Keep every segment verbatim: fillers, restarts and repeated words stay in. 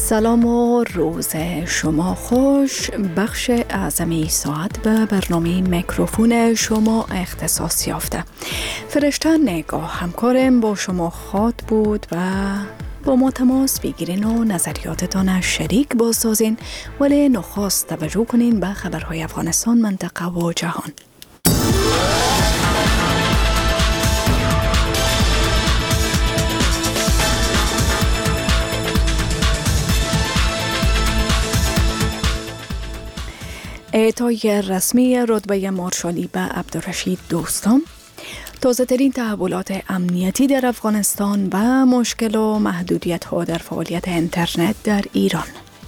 سلام و روز شما خوش. بخش اعظمی ساعت به برنامه میکروفون شما اختصاص یافته. فرشته نگاه همکارم با شما خواد بود و با ما تماس بگیرین و نظریاتتان شریک بازسازین، ولی نخست توجه کنین به خبرهای افغانستان، منطقه و جهان. اعطای رسمی رتبه مارشالی به عبدالرشید دوستم، تازه ترین تحولات امنیتی در افغانستان و مشکل و محدودیت ها در فعالیت اینترنت در ایران.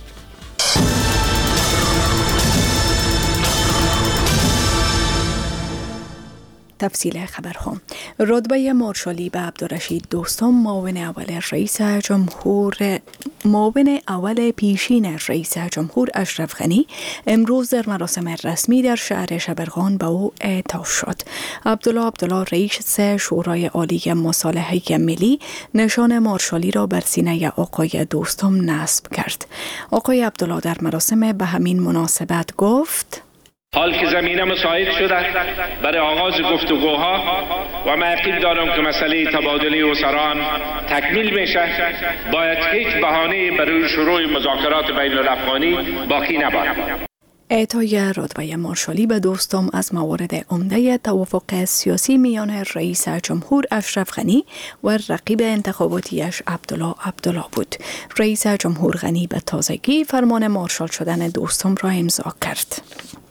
تفصیل خبرها. رتبه مارشالی به عبدالرشید دوستم، معاون اول رئیس جمهور معاون اول پیشین رئیس جمهور اشرف غنی امروز در مراسم رسمی در شهر شبرغان به او اعطا شد. عبدالله عبدالله رئیس شورای عالی مصالحه ملی نشان مارشالی را بر سینه آقای دوستم نصب کرد. آقای عبدالله در مراسم به همین مناسبت گفت: حال که زمینه مساعد شده برای آغاز گفتگوها و من یقین دارم که مسئله تبادله اسران تکمیل میشه، باید هیچ بهانه‌ای برای شروع مذاکرات بین الافغانی باقی نباشد. اعطای رتبه مارشالی به دوستم از موارد عمده توافق سیاسی میان رئیس جمهور اشرف غنی و رقیب انتخاباتیش عبدالله عبدالله بود. رئیس جمهور غنی به تازگی فرمان مارشال شدن دوستم را امضا کرد.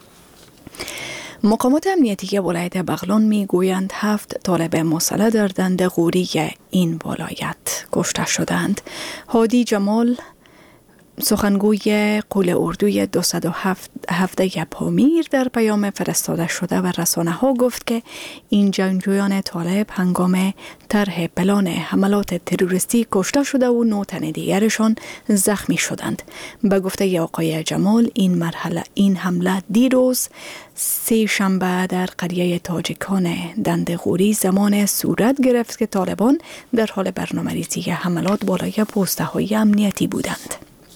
مقامات امنیتی ولایت بغلان می گویند هفت طالب مسلح در دندغوری این ولایت کشته شدند. هادی جمال، سخنگوی قول اردوی دویست و هفت پامیر، در پیام فرستاده شده و رسانه ها گفت که این جنگجویان طالب هنگام طرح پلان حملات تروریستی کشته شده و نه تن دیگرشان زخمی شدند. به گفته آقای جمال این مرحله این حمله دیروز سه شنبه در قریه تاجیکان دندغوری زمان صورت گرفت که طالبان در حال برنامه‌ریزی حملات بالای پوسته های امنیتی بودند.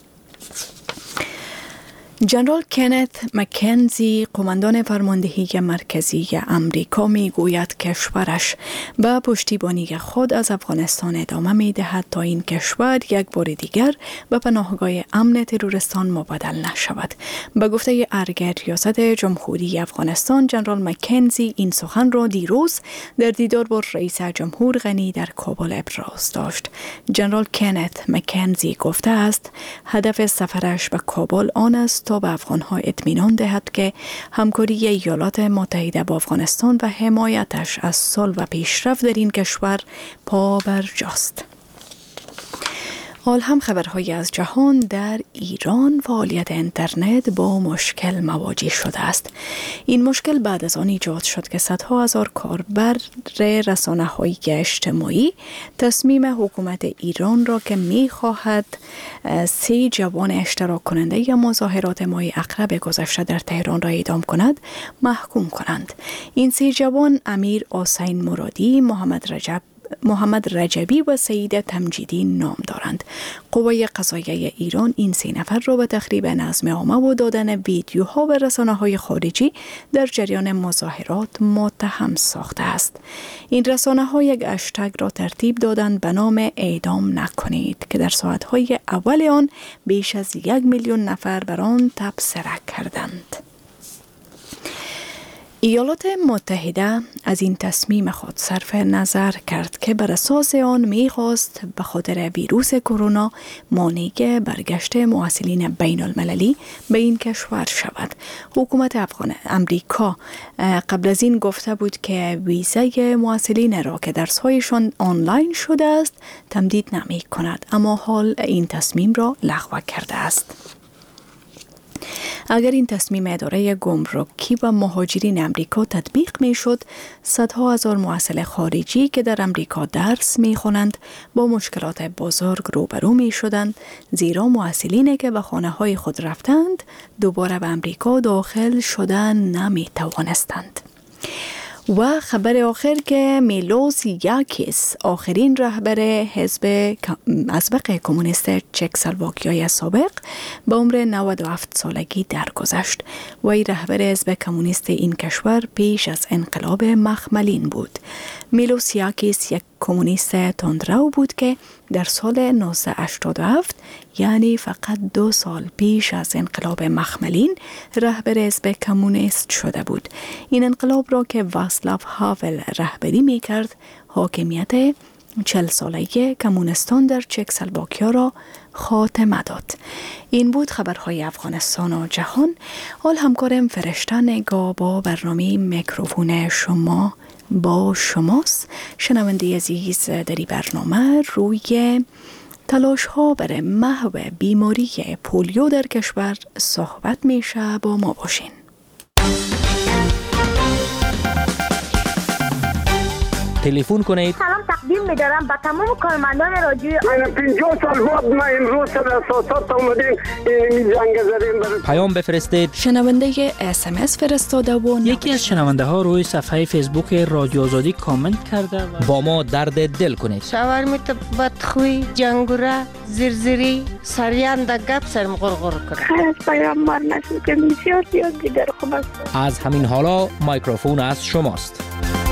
جنرال کنت مکنزی، قماندان فرماندهی مرکزی امریکا، می گوید کشورش به پشتیبانی خود از افغانستان ادامه می دهد تا این کشور یک بار دیگر به پناهگاه امن تروریستان مبدل نشود. به گفته ارگ ریاست جمهوری افغانستان، جنرال مکنزی این سخن را دیروز در دیدار با رئیس جمهور غنی در کابل ابراز داشت. جنرال کنت مکنزی گفته است هدف سفرش به کابل آن است تا به افغانها اطمینان دهد که همکاری ایالات متحده با افغانستان و حمایتش از صلح و پیشرفت در این کشور پابرجاست. حال هم خبرهای از جهان. در ایران فعالیت اینترنت با مشکل مواجه شده است. این مشکل بعد از آن ایجاد شد که صدها هزار کاربر رسانه‌های اجتماعی تصمیم حکومت ایران را که می‌خواهد سه جوان اشتراک کننده یا مظاهرات ماه اقرب گذشته در تهران را اعدام کند محکوم کنند. این سه جوان امیر حسین مرادی، محمد رجب محمد رجبی و سید تمجیدی نام دارند. قوای قضاییه ایران این سه نفر را به تخریب نظم عامه و دادن ویدیوها به رسانه‌های خارجی در جریان مظاهرات متهم ساخته است. این رسانه‌ها یک هشتگ را ترتیب دادند به نام اعدام نکنید که در ساعت‌های اول آن بیش از یک میلیون نفر بر آن تبصره کردند. ایالات متحده از این تصمیم خود صرف نظر کرد که بر اساس آن می‌خواست به خاطر ویروس کرونا مانع برگشت محصلین بین المللی به این کشور شود. حکومت افغان امریکا قبل از این گفته بود که ویزای محصلین را که درس‌هایشان آنلاین شده است تمدید نمی کند، اما حال این تصمیم را لغو کرده است. اگر این تصمیم اداره گمرکی و مهاجرین امریکا تطبیق می شد، صدها هزار محصل خارجی که در امریکا درس می خوانند با مشکلات بزرگ روبرو می شدند، زیرا محصلینی که به خانه های خود رفتند دوباره به امریکا داخل شدن نمی توانستند. و خبر آخر که میلوس یاکیس آخرین رهبر حزب ازبق کمونیست چکسلواکیای سابق به عمر نود و هفت سالگی درگذشت. وی رهبر حزب کمونیست این کشور پیش از انقلاب مخملین بود. میلوس یاکیس یک کمونیست تندرو بود که در سال نوزده هشتاد و هفت یعنی فقط دو سال پیش از انقلاب مخملین رهبر حزب کمونیست شده بود. این انقلاب را که واسلاو هاول رهبری می کرد حاکمیت چل ساله کمونستان در چکسلواکیا را خاتمه داد. این بود خبرهای افغانستان و جهان. حال همکارم فرشته نگاه با برنامه میکروفون شما با شماست. شنونده عزیز در این برنامه روی تلاش ها برای محو بیماری پولیو در کشور صحبت میشه. با ما باشین. تلفن کنید. سلام تقدیم می‌دارم به تمام کارمندان رادیو. من پنجاه سال بعد ما امروز در اساسات اومدیم این جنگ زدیم. پیام بفرستید. شنونده اس ام اس فرستاده و یکی از شنونده ها روی صفحه فیسبوک رادیو آزادی کامنت کرده و با ما درد دل کنید. شاورمیت بدخوی، جنگوره، زرزری، سریان در گپ سرم غرغر کنه. خیلی از پیامبر نشد که بسیار زیاد دیگر خوب است. از همین حالا میکروفون از شماست.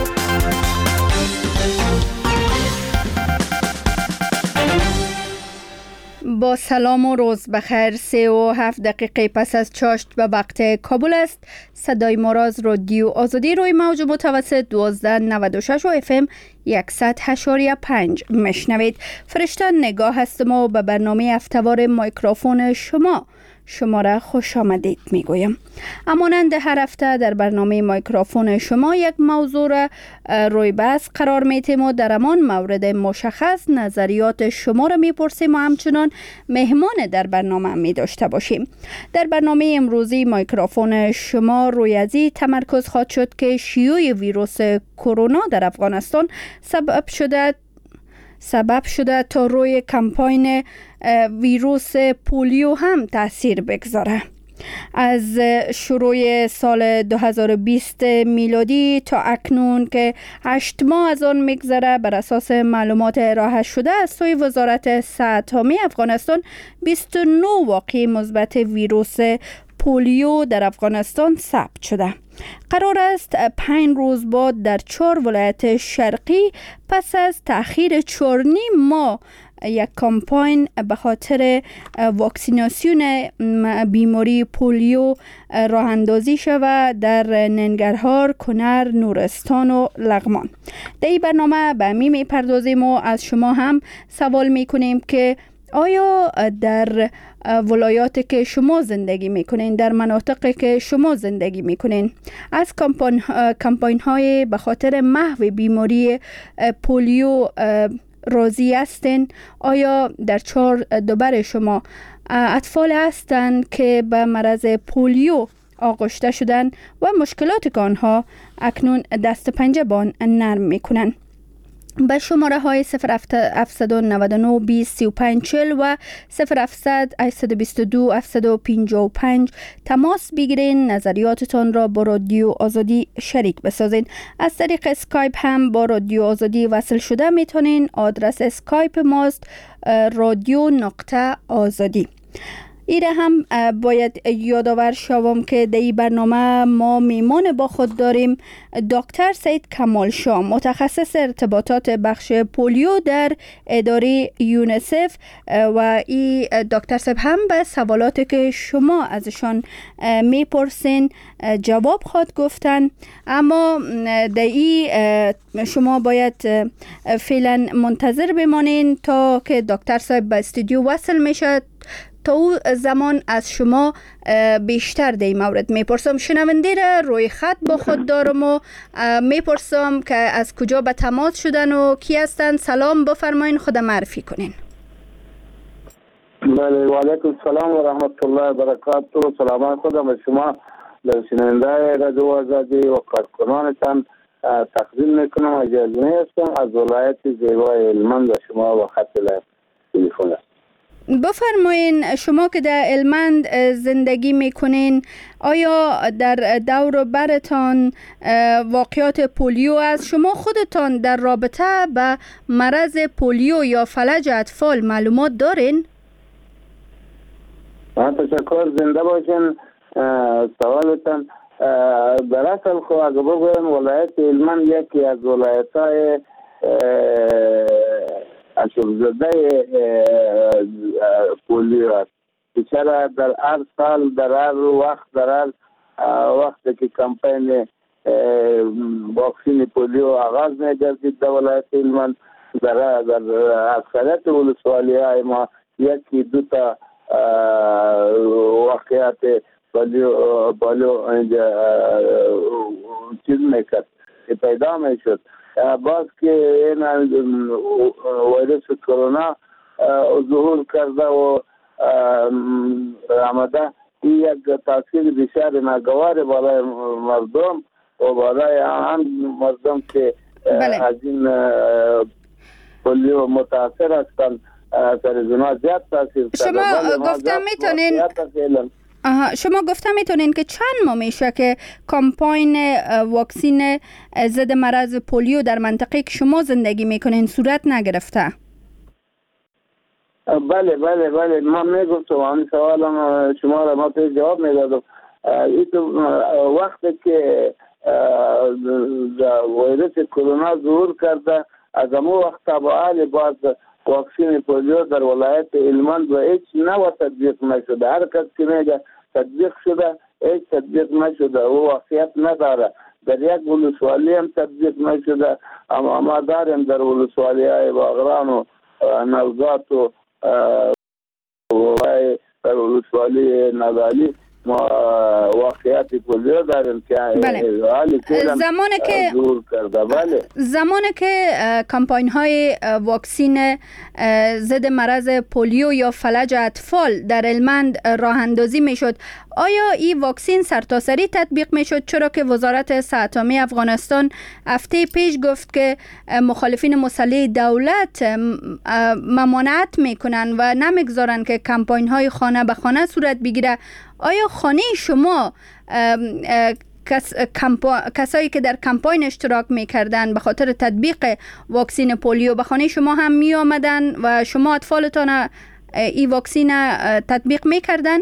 با سلام و روز بخیر. سه و هفت دقیقه پس از چاشت به وقت کابل است. صدای ما را از رادیو آزادی روی موج متوسط دوازده نود و شش و اف ام صد و هشت و پنج مشنوید. فرشته نگاه هستم و به برنامه هفته‌وار میکروفون شما شما را خوش آمدید میگویم. همانند هر هفته در برنامه میکروفون شما یک موضوع را روی بحث قرار میتیم و در همان مورد مشخص نظریات شما را میپرسیم و همچنان مهمان در برنامه می داشته باشیم. در برنامه امروزی میکروفون شما روی ازی تمرکز خواهد شد که شیوع ویروس کرونا در افغانستان سبب شده سبب شده تا روی کمپاین ویروس پولیو هم تاثیر بگذاره. از شروع سال دو هزار و بیست میلادی تا اکنون که هشت ماه از آن میگذره، بر اساس معلومات ارائه شده از سوی وزارت صحت عامه افغانستان بیست و نه واقعه مثبت ویروس پولیو در افغانستان ثبت شده. قرار است پنج روز بعد در چهار ولایت شرقی پس از تأخیر چهار نیم ماه یک کمپاین به خاطر واکسیناسیون بیماری پولیو راه اندازی شود در ننگرهار، کنر، نورستان و لغمان. در این برنامه به می میپردازیم و از شما هم سوال میکنیم که آیا در ولایاتی که شما زندگی میکنین، در مناطقی که شما زندگی میکنین، از کمپاین کمپاین های به خاطر محو بیماری پولیو راضی هستین؟ آیا در چهار دوبر شما اطفال هستند که به مرض پولیو آغشته شدن و مشکلات که آنها اکنون دست پنجه بان نرم میکنن؟ به شماره های صفر هفت نه نه بیست سی و پنج چهل و صفر هفتصد هشتصد و بیست و دو هفتصد و پنجاه و پنج تماس بگیرین، نظریاتتان را با رادیو آزادی شریک بسازین. از طریق اسکایپ هم با رادیو آزادی وصل شده میتونین. آدرس اسکایپ ماست رادیو نقطه آزادی. ایره هم باید یادآور شوم که در این برنامه ما میمان با خود داریم دکتر سید کمال شاه، متخصص ارتباطات بخش پولیو در اداره یونیسف، و این دکتر صاحب هم به سوالاتی که شما ازشان میپرسین جواب خواهد گفتن. اما در این شما باید فعلا منتظر بمانین تا که دکتر صاحب به استودیو وصل میشه. تا او زمان از شما بیشتر در این مورد میپرسم. شنونده را روی خط با خود دارم و میپرسم که از کجا به تماس شدن و کی هستند. سلام بفرمایین، خود معرفی کنین. بله، و علیکم السلام و رحمت الله و برکاته. سلام خودم به شما در شنونده رادیو آزادی و کارکنانتان تقدیم میکنم. اجازه هستم. از ولایت زیبای هلمند و شما و خط تلفن است. بسیار خوب. بله، و علیکم السلام و رحمت الله و برکاته. سلام خودم به شما در شنونده رادیو آزادی و کارکنانتان تقدیم میکنم. اجازه هستم. از ولایت زیبای هلمند و شما و خط تلفن است. بفرمایین شما که در هلمند زندگی میکنین، آیا در دور برتان واقعات پولیو است؟ شما خودتان در رابطه به مرض پولیو یا فلج اطفال معلومات دارین؟ تشکر، زنده باشین. سوالتان در اصل خو اگه بگویم ولایت هلمند یکی از ولایت های اشرزده پولیو است. چرا در هر سال در هر وقت در هر وقت که کمپین واکسین پولیو آغاز می‌گردید در ولایت هلمند، در در اکثریت ولسوالی‌های ما یکی دو تا واقعیت پولیو پولیو چیز میکرد که پیدا میشد. باز که این ویروس کرونا ظهور کرده و آمده، این یک تاثیر بسیار ناگوار برای مردم و برای آن مردم که بله. از این پولیو متاثر هستند تلویزیون زیاد تاثیر شما گفتم میتونین آها شما گفتم میتونین که چند ماه میشه که کمپاین واکسین ضد مرض پولیو در منطقه که شما زندگی میکنین صورت نگرفته؟ بله بله بله ما میگفتم همین سوالم شما را ما پیش جواب میدادم. وقتی که ویروس کرونا ظهور کرده از امو وقت تبعال باز واکسین پولیو در ولایت هلمند و هیچ نوع تطبیق نشده. هر کس که میگه تطبیق شده، هیچ تطبیق نشده و واقعیت نداره. در یک ولسوالی هم تطبیق نشده، اما ما داریم در ولسوالی های باغران و نوزات و در ولسوالی نوالی ما واقعیت پولیو داریم که زمانی که بله. زمانی که کمپاین های واکسین ضد مرض پولیو یا فلج اطفال در هلمند راه اندازی میشد، آیا این واکسین سرتاسری تطبیق میشد؟ چرا که وزارت صحت عامه افغانستان هفته پیش گفت که مخالفین مسلح دولت ممانعت میکنن و نمیگذارن که کمپاین های خانه به خانه صورت بگیره. آیا خانه شما کس، کمپا... کسایی که در کمپاین اشتراک میکردن به خاطر تطبیق واکسین پولیو به خانه شما هم می آمدن و شما اطفالتان این واکسین تطبیق میکردن؟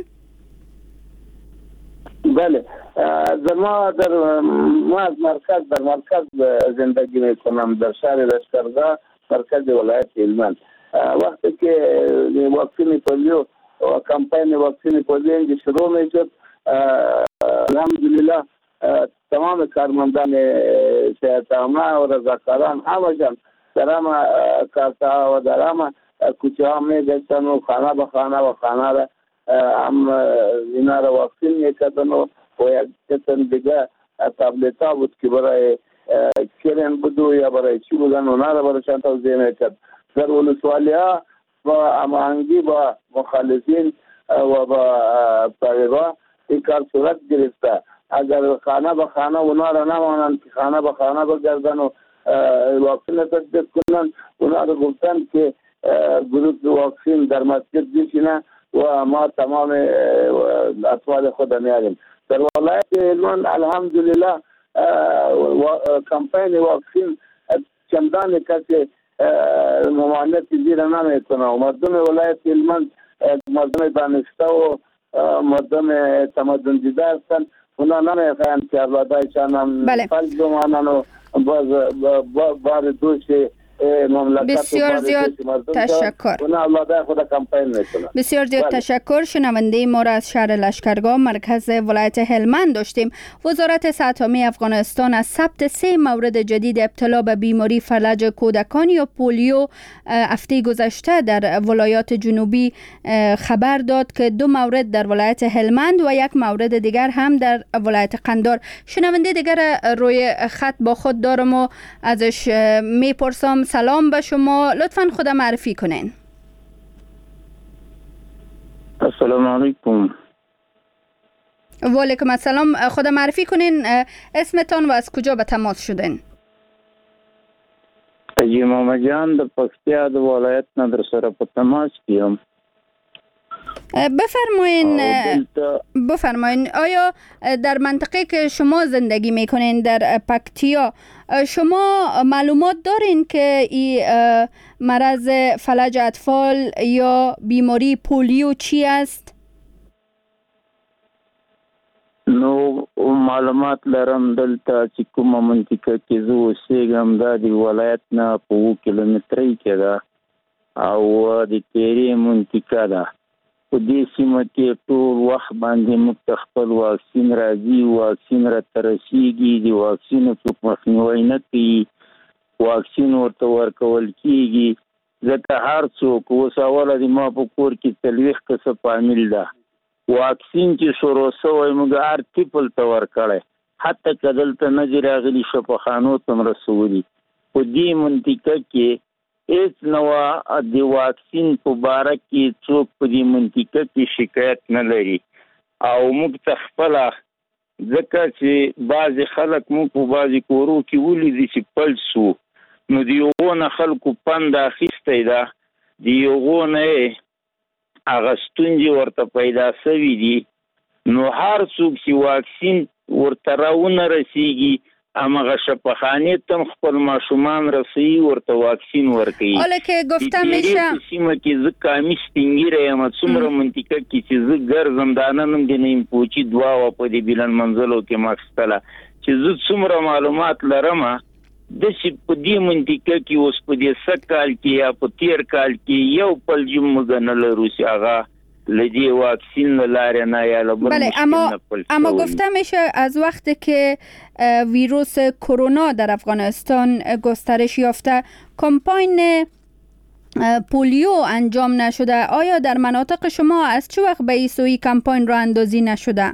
بله، در ما در ما از مرکز در مرکز زندگی میکنم، در شهر لشکرگاه مرکز ولایت هلمند. وقتی که واکسین پولیو و کمپین واکسین پولیو شروع میشد، الحمدلله تمام کارمندان صحت عامه و رضاکاران همشان در همه کارتا و در همه کوچه ها میگشتن و خانه به خانه و خانه را هم اینا را واکسین میکردن و یک قسم دیگه تابلت ها بود که برای کرن بودو یا برای چی بودن اونا را برایشان توضیح میکرد. در ولسوالی ها با هماهنگی با مخالفین و با طالبا این کار صورت گرفته. اگر خانه به خانه اونا را نمانند که خانه به خانه بگردن و واکسین تطبیق کنن، اونا را گفتن که گروپ واکسین در مسجد بشینه و ما تمام اطفال خود میاریم. در ولایت هلمند الحمدلله کمپین واکسین چندان کسی ممانعت زیر نمیکنه و مردم ولایت هلمند مردم دانسته و مردم تمدن دیده هستند. اونا نمیخواهند که اولادایشان هم فلج بمانن و باز بار دوش بسیار زیاد تشکر. بسیار زیاد تشکر. شنونده ما را از شهر لشکرگاه مرکز ولایت هلمند داشتیم. وزارت صحت عامه افغانستان از ثبت سه مورد جدید ابتلا به بیماری فلج کودکان یا پولیو هفته گذشته در ولایات جنوبی خبر داد که دو مورد در ولایت هلمند و یک مورد دیگر هم در ولایت قندار. شنونده دیگر روی خط با خود دارم و ازش میپرسم. سلام به شما، لطفاً خود معرفی کنین. السلام علیکم. و علیکم السلام. خود معرفی کنین، اسمتان و از کجا به تماس شدین؟ تجی محمد جان د پکتیا د ولایت نه در سره په تماس کیم. بفرمایین بفرمایین آیا در منطقه که شما زندگی میکنین در پکتیا شما معلومات دارین که این مرض فلج اطفال یا بیماری پولیو چی است؟ نو معلومات لرم دلته چې کومه منطقه کې زه اوسېږم دا د ولایت نه په اووه کیلومترۍ کې ده او د تیرې منطقه ده. په دې سیمه کې ټول وخت باندې موږ ته خپل واکسین راځي، واکسین راته رسېږي، د واکسینو څوک مخنیوی نه کوي، واکسین ورته ورکول کېږي. ځکه هر څوک اوس اوله د ما په کور کې څلوېښت کسه فامیل ده، واکسین چې شروع شوی موږ هر ټیپل ته ورکړی، حتی که دلته نه دي راغلي شفاخانو ته هم رسولي. په دې منطقه کې هیڅ نه وه د واکسین په باره کې څوک په دې منطقه کې شکایت نه لري. او موږ ته خپله ځکه چې بعضې خلک موږ په بعضې کورو کې ولیدي چې پلس وو، نو د هغو نه خلکو پند اخیستی ده، د هغو نه یې هغه ستونزې ورته پیدا شوي دي. نو هر څوک چې واکسین ورته راونه رسېږي همغه شفاخانې ته خپل ماشومان رسوي، ورته واکسین ورکوي. حالا که گفته میشه د سیمه کې زه کامي سپینګیره یم، څومره منطقه کې چې زه ګرځم دا نن هم د نیم پوچي دوه وه په دې بلند منزلو کې ما اخیستله چې زه څومره معلومات لرم. داسې په دې منطقه کې اوس په دې سږ کال کې یا په تیر کال کې یو پلجم موږ نه لرو چې هغه لدی واکسین لاره نه یا لبر بله اما اما گفته میشه از وقتی که ویروس کرونا در افغانستان گسترش یافته کمپاین پولیو انجام نشده. آیا در مناطق شما از چه وقت به این سوی کمپاین را اندازی نشده؟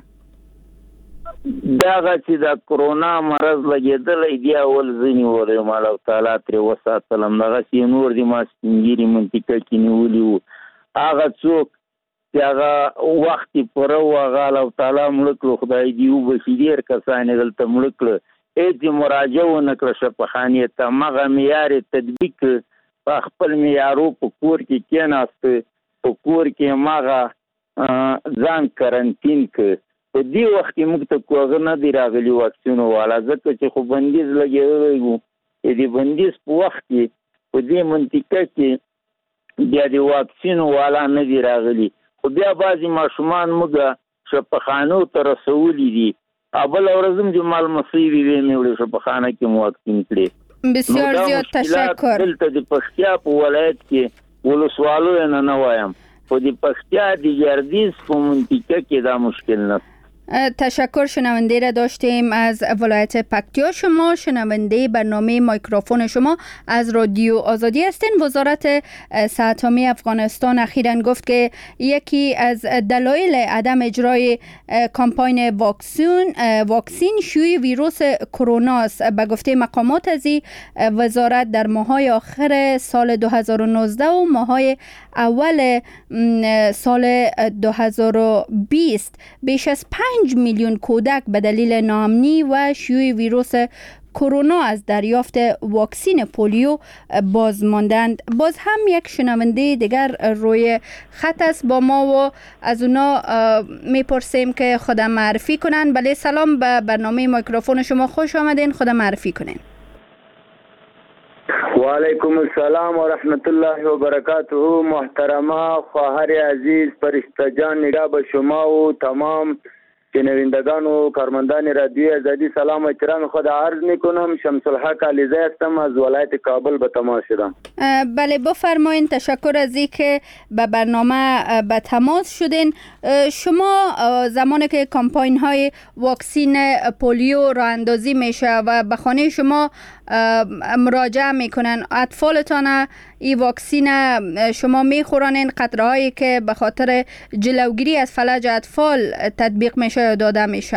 داغه چې د کرونا مرض لګېدلی دی اول ځینې وریم الله تعالی ترې وساتلم، دغسې نور د ما سپینګیري منطقه کې نیولي وو. هغه څوک چې هغه وخت یې پوره و هغه الله تعالی مړه کړو، خدای دې وبخي، ډېر کسان یې دلته مړه کړه. هېڅ یې مراجعه ونه کړه شفاخانې ته، همغه معیار یې تطبیق په خپل معیارو په کور کې کېناسته، په کور کې همغه ځان کرنتین کړ. په دې وخت کې موږ ته کوغه نه دی راغلي واکسینو والا، ځکه چې خو بندیز لګېدلی وو. د بندیز په وخت کې په دې منطقه کې بیا د واکسینو والا نه دی راغلي، خو بیا بعضې ماشومان موږ شفاخانو ته رسولي دي. بله ورځ هم د مالمسۍ ویوې مې وړې شفاخانه کې مو واکسین کړې. بسیار زیاد تشکر. دلته د پکتیا په ولایت کې ولسوالو نه نه وایم، خو د پکتیا د گردیز په منطقه کې دا مشکل نه. تشکر. شنونده را داشتیم از ولایت پکتیا. شما شنونده برنامه مایکروفون شما از رادیو آزادی هستین. وزارت صحت عامه افغانستان اخیراً گفت که یکی از دلایل عدم اجرای کمپاین واکسین واکسین شیوع ویروس کرونا است. به گفته مقامات از وزارت در ماه‌های آخر سال دو هزار و نوزده و ماه‌های اول سال دو هزار و بیست بیش از پنج میلیون کودک به دلیل ناامنی و شیوع ویروس کرونا از دریافت واکسین پولیو باز ماندند. باز هم یک شنونده دیگر روی خط است با ما و از اونا میپرسیم که خودم معرفی کنن. بله سلام، به برنامه مایکروفون شما خوش آمدین. خودم معرفی کنین. و علیکم السلام و رحمت الله و برکاته. محترمه خواهر عزیز فرشته جان، نگاه به شما و تمام شنوندگان و کارمندان رادیوی آزادی سلام و احترام خود عرض میکنم. شمس الحق علیزی هستم از ولایت کابل به تماس شدم. بله بفرمایین. تشکر از اینکه به برنامه به تماس شدین. شما زمانی که کمپاین های واکسین پولیو راه اندازی میشه و به خانه شما مراجعه میکنن، اطفالتان این واکسین شما میخورانین، قطره هایی که به خاطر جلوگیری از فلج اطفال تطبیق میشه یا داده میشه؟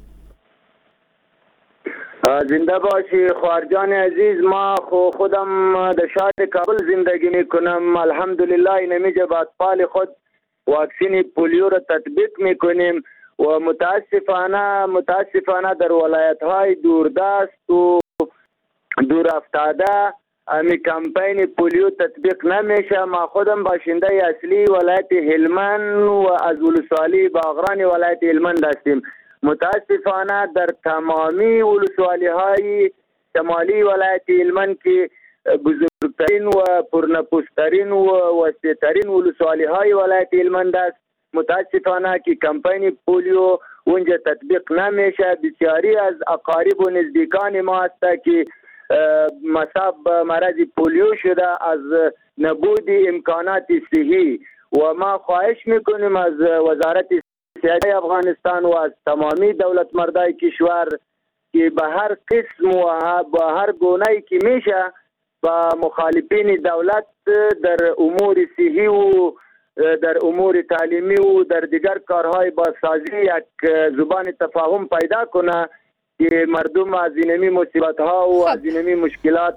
زنده باشی خواهرجان عزیز. ما خو خودم در شهر کابل زندگی میکنم. الحمدلله اینمیجه به اطفال خود واکسین پولیو را تطبیق میکنیم و متاسفانه متاسفانه در ولایت های دوردست و دور افتاده امی کمپین پولیو تطبیق نمیشه. ما خودم باشنده اصلی ولایت هلمند و از ولسوالی باغران ولایت هلمند هستیم. متاسفانه در تمامی ولسوالی های شمالی ولایت هلمند که بزرگترین و پرنفوذترین و وسیع‌ترین ولسوالی های ولایت هلمند است، متاسفانه که کمپین پولیو اونجا تطبیق نمیشه. بسیاری از اقارب و نزدیکان ما هست که مصاب مرض پولیو شده از نبود امکانات صحی و ما خواهش میکنیم از وزارت صحت افغانستان و از تمامی دولت مردای کشور که به هر قسم و به هر گونه‌ای که میشه با مخالفین دولت در امور صحی و در امور تعلیمی و در دیگر کارهای بازسازی یک زبان تفاهم پیدا کنه که مردم از اینمی مصیبت ها و از اینمی مشکلات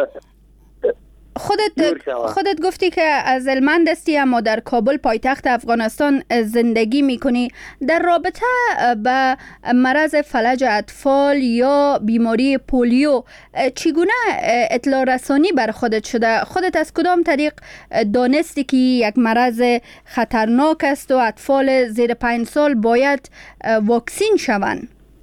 خودت خودت گفتی که از هلمند هستی اما در کابل پایتخت افغانستان زندگی میکنی. در رابطه با مرض فلج اطفال یا بیماری پولیو چگونه اطلاع رسانی بر خودت شده؟ خودت از کدام طریق دانستی که یک مرض خطرناک است و اطفال زیر پنج سال باید واکسین شوند؟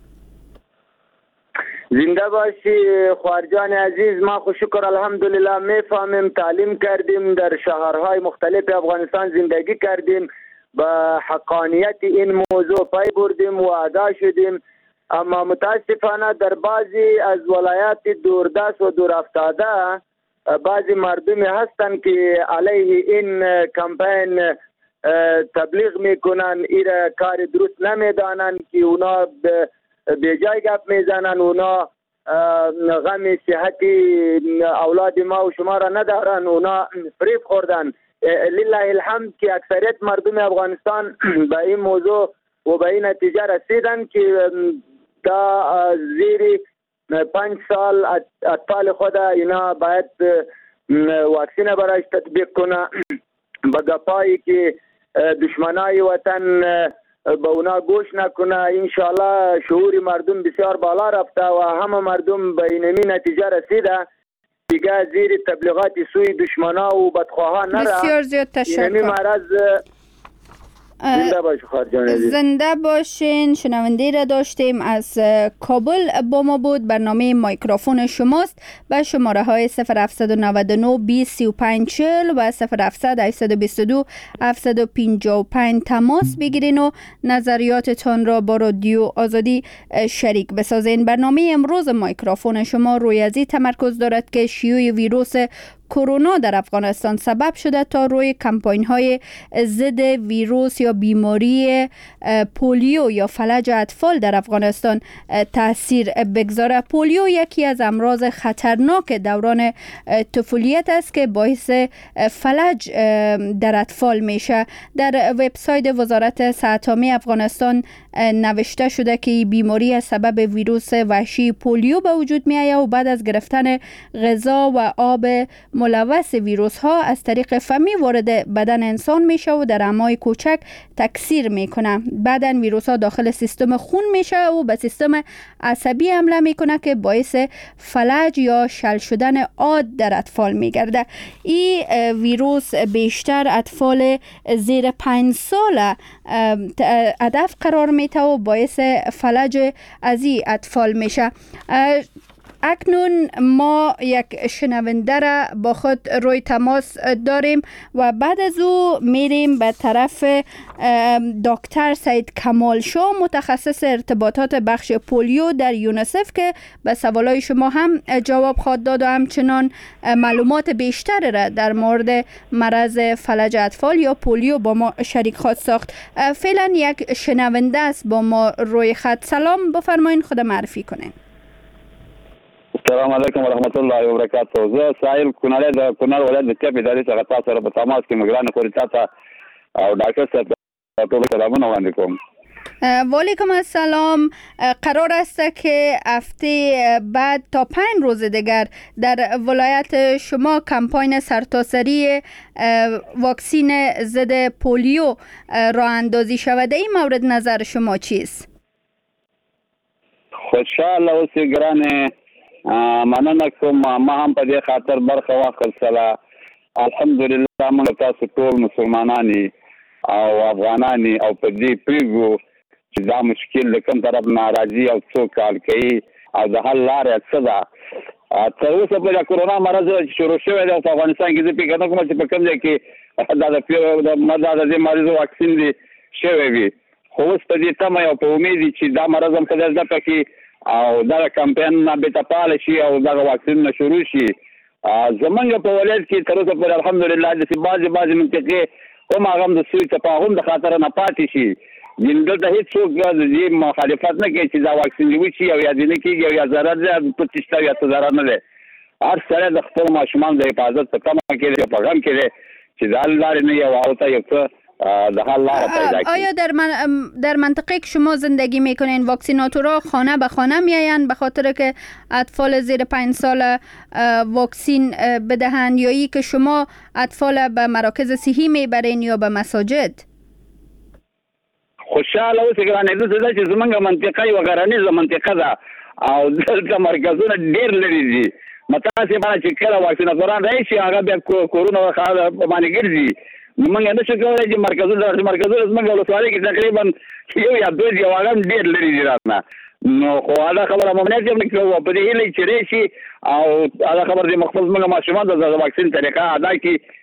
زنده باشی خواهرجان عزیز. ما خوش شکر الحمدلله میفهمیم، تعلیم کردیم، در شهرهای مختلف افغانستان زندگی کردیم، با حقانیت این موضوع پی بردیم و ادا شدیم. اما متاسفانه در بعضی از ولایات دوردست و دور افتاده بعضی مردمی هستند که علیه این کمپین تبلیغ میکنن، ایره کار درست نمیدانند که اونا به جای گپ میزنن، اونا غم صحتی اولاد ما و شما را ندارن، اونا فریب خوردن. لله الحمد که اکثریت مردم افغانستان به این موضوع و به این نتیجه رسیدن که تا زیر پنج سال اطفال خود اینا باید واکسین برایش تطبیق کنه. به گپایی که دشمنای وطن به اونا گوش نکنه. انشالله شعور مردم بسیار بالا رفته و همه مردم به اینمی نتیجه رسیده دیگه زیر تبلیغات سوی دشمنا و بدخواهان نره. بسیار زیاد تشکر. اینمی مرض زنده باش خواهرجان عزیز. زنده باشین. شنونده را داشتیم از کابل با ما بود. برنامه مایکروفون شماست. به شماره های صفر هفت نه نه بیست سی و پنج چهل و صفر هفت هشت دو دو هفت پنج پنج تماس بگیرین و نظریاتتان را با رادیو آزادی شریک بسازین. برنامه امروز مایکروفون شما روی ازی تمرکز دارد که شیوع ویروس کرونا در افغانستان سبب شده تا روی کمپاین های ضد ویروس یا بیماری پولیو یا فلج اطفال در افغانستان تاثیر بگذاره. پولیو یکی از امراض خطرناک دوران طفولیت است که باعث فلج در اطفال میشه. در وبسایت وزارت صحت عامه افغانستان نوشته شده که بیماری از سبب ویروس وحشی پولیو به وجود می آید و بعد از گرفتن غذا و آب ملوث ویروس ها از طریق فمی وارد بدن انسان میشه و در اعضای کوچک تکثیر میکنه. بعداً ویروس ها داخل سیستم خون میشه و به سیستم عصبی حمله میکنه که باعث فلج یا شل شدن عاد در اطفال میگرده. این ویروس بیشتر اطفال زیر پنج سال هدف قرار میته و باعث فلج از این اطفال میشه. اکنون ما یک شنونده را با خود روی تماس داریم و بعد از او میریم به طرف دکتر سید کمال شو، متخصص ارتباطات بخش پولیو در یونیسف که به سوالای شما هم جواب خواهد داد و همچنان معلومات بیشتر را در مورد مرض فلج اطفال یا پولیو با ما شریک خواهد ساخت. فعلا یک شنونده است با ما روی خط. سلام، بفرمایید خود معرفی کنین. السلام علیکم و رحمت الله و برکاته. زه سایل کونړی د کونړ ولایت د طب ادارې څخه تاسو سره په تماس کې مګران پورې تاسو او ډاکټر صاحب ټول سلامونه وړاندې کوم. و علیکم السلام. قرار است که هفته بعد تا پنج روز دیگر در ولایت شما کمپاین سرتاسری واکسین ضد پولیو راه اندازی شود. این مورد نظر شما چیست؟ خوشحال اوسئ ګرانه مننه کوم. ما هم په دې خاطر برخه واخیستله. الحمدلله موږ تاسو ټول مسلمانان او افغانان او په دې پریږو چې دا مشکل د کوم طرف ناراضي او څوک حل کوي او د حل لاره څه ده. تر اوسه په کورونا مرض شروع شوی دی په افغانستان کې. زه فکر نه کوم چې په کوم ځای کې دا د دې مرض واکسین دی شوی وي. خو اوس په دې تمه او په امید چې دا مرض هم خدای زده کړي او دا کمپاین نه بېتپاله شي او دغه واکسین شروع شي. زمونږ په ولایت کې تر اوسه پورې الحمدلله داسې بعضې بعضې منطقې هم هغه هم د سوی تفاهم د خاطره نه پاتې شي. دلته هېڅوک د دې مخالفت نه کوي چې دا واکسین دې وشي او یا دې نه کېږي او یا ضرر دی پوتې شته او یا څه ضرر نه دی. هر سړی د خپلو ماشومانو د حفاظت په تمه کې دی، په غم کې دی چې د حل لارې نه یو هغو ته یو څه د حل لاره پیدا کړي. آیا در, من... در منطقه که شما زندگی میکنین واکسیناتورها خانه به خانه میاین به خاطر که اطفال زیر پنج سال واکسین بدهند یا ای که شما اطفال به مراکز صحی میبرین یا به مساجد؟ خوشحاله اوسئ ګرانې. دلته دا چې زمونږ منطقه یوه غرنیزه منطقه ده او دلته مرکزونه ډېر لرې دي. متاسفانه چې کله واکسیناتوران راشي هغه بیا کورونه باندې ګرځي. نو موږ نشو کولی چې مرکزونه مرکزونه زموږ ولسوالۍ کې تقریبا یو یا دوه دي او هغه هم ډېر لرې دي رانه. نو خو هغه خبره ممنیت هم نه کوو په دې هیله چې راشي او هغه خبر دې مخصوص زموږ ماشومان د واکسین طریقه ادا کړي.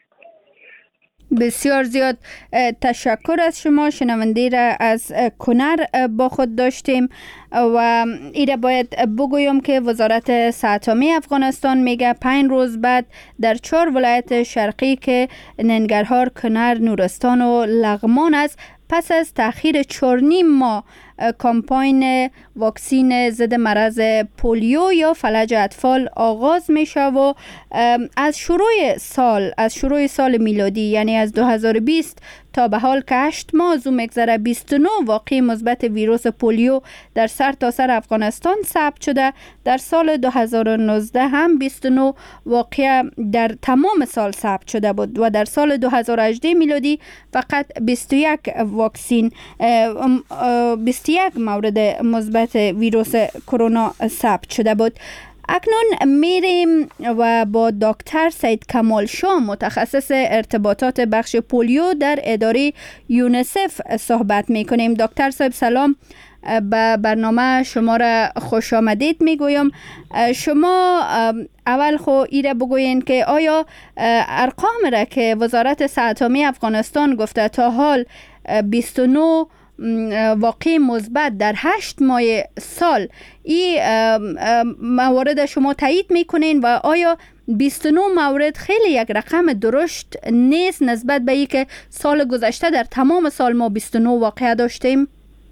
بسیار زیاد تشکر از شما. شنونده را از کنر با خود داشتیم و ایره باید بگویم که وزارت صحت عامه افغانستان میگه پنج روز بعد در چهار ولایت شرقی که ننگرهار، کنر، نورستان و لغمان است پس از تأخیر چهار نیم ماه کمپاین واکسین ضد مرض پولیو یا فلج اطفال آغاز میشه و از شروع سال از شروع سال میلادی یعنی از دو هزار و بیست تا به حال که هشت ماه از او مگذره بیست و نه واقعه مثبت ویروس پولیو در سر تا سر افغانستان ثبت شده. در سال دو هزار و نوزده هم بیست و نه واقعه در تمام سال ثبت شده بود و در سال دو هزار و هجده میلادی فقط بیست و یک واکسین بیست و یک مورد مثبت ویروس کرونا ثبت شده بود. اکنون میریم و با دکتر سید کمال شاه متخصص ارتباطات بخش پولیو در اداره یونیسف صحبت میکنیم. دکتر صاحب سلام، به برنامه شما را خوش آمدید میگویم. شما اول خو ایره بگوین که آیا ارقام را که وزارت صحت عامه افغانستان گفته تا حال بیست و نه واقع مثبت در هشت ماه سال این موارد شما تایید میکنین و آیا بیست و نه مورد خیلی یک رقم درشت نیست نسبت به ای که سال گذشته در تمام سال ما بیست و نه واقعه داشتیم؟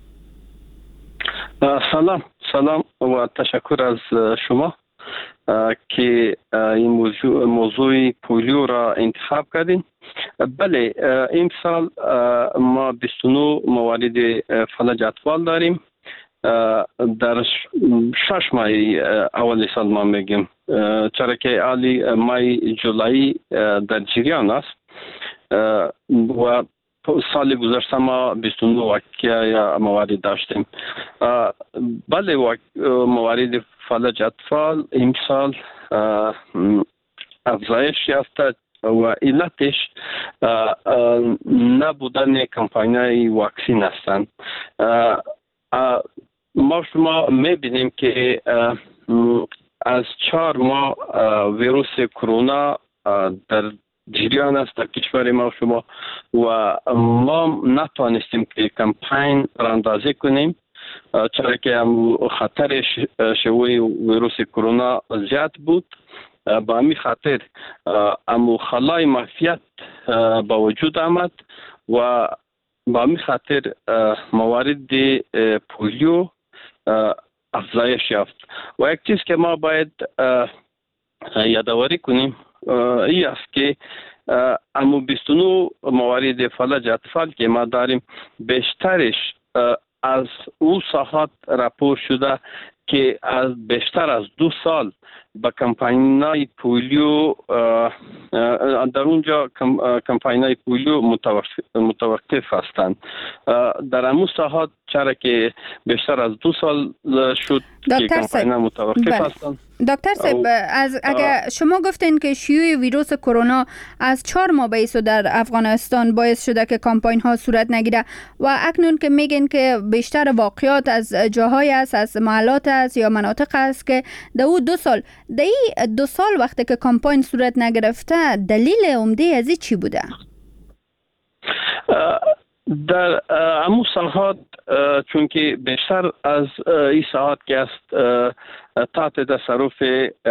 سلام سلام و تشکر از شما که این موضوع موضوع پولیو را انتخاب کردین. بله، این سال ما بیست و نه موارد فلج اطفال داریم. در شش ماه اول سال ما میگیم، چرا که عالی مای جولای در جریان است و سال گذشته ما بیست و نه واقعه یا موارد داشتیم. بله، موارد فلج اطفال این سال افزایش یافته و علتش نبودن کمپاین‌های واکسین هستند. ما شما میبینیم که از چهار ماه ویروس کرونا در جریان است در کشور ما شما و ما نتوانستیم که کمپاین را اندازه کنیم، چرا که خطر شیوع ویروس کرونا زیاد بود. با همین خاطر امو خلای مخفیت با وجود آمد و با همین خاطر موارد پولیو افزایش یافت. و یک چیز که ما باید یادآوری کنیم این است که امو بیست و نه موارد فلج اطفال که ما داریم بیشترش از او ساعات راپور شده که از بیشتر از دو سال با کمپاینای پولیو در اونجا کمپاینای پولیو متوقف هستند. در امو ساحات چرا که بیشتر از دو سال شد که کمپاینای متوقف هستند. دکتر صاحب، از اگر شما گفتین که شیوع ویروس کرونا از چهار ماه بیسو در افغانستان باعث شده که کمپاین ها صورت نگیره و اکنون که میگن که بیشتر واقعات از جاهای است، از محلات است یا مناطق است که در او دو سال در این دو سال وقتی که کمپاین صورت نگرفته، دلیل عمده از این چی بوده؟ در امو ساحات چون که بیشتر از این ساحات که است تحت تصرف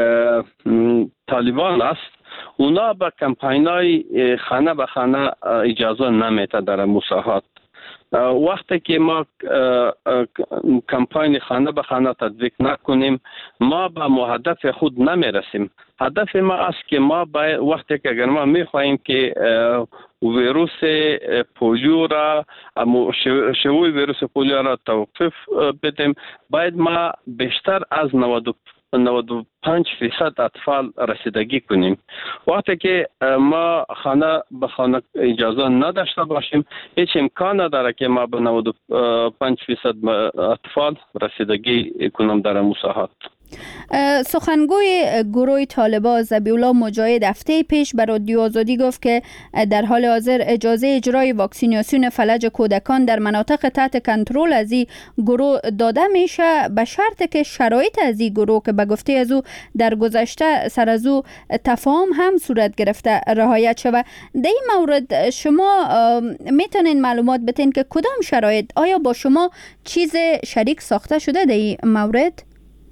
طالبان است، اونا با کمپاینای خانه به خانه اجازه نمیده در امو ساحات. وقتی که ما کمپاین خانه به خانه تطبیق نکنیم، ما به مهدف خود نمیرسیم. هدف ما است که ما باید وقتی که اگر ما میخواهیم که ویروس پولیو را شیوع ویروس پولیو را توقف بدیم، باید ما بیشتر از نود و پنج فیصد اطفال رسیدگی کنیم. وقتی که ما خانه به خانه اجازه نداشته باشیم، هیچ امکان نداره که ما به نود و پنج فیصد اطفال رسیدگی کنیم در مساحات. سخنگوی گروه طالبان ذبیح الله مجاهد هفته پیش بر رادیو آزادی گفت که در حال حاضر اجازه اجرای واکسیناسیون فلج کودکان در مناطق تحت کنترل از این گروه داده میشه به شرط که شرایط از این گروه که به گفته از او در گذشته سر از او تفاهم هم صورت گرفته رعایت شود. در این مورد شما میتونین معلومات بدین که کدام شرایط؟ آیا با شما چیز شریک ساخته شده در این مورد؟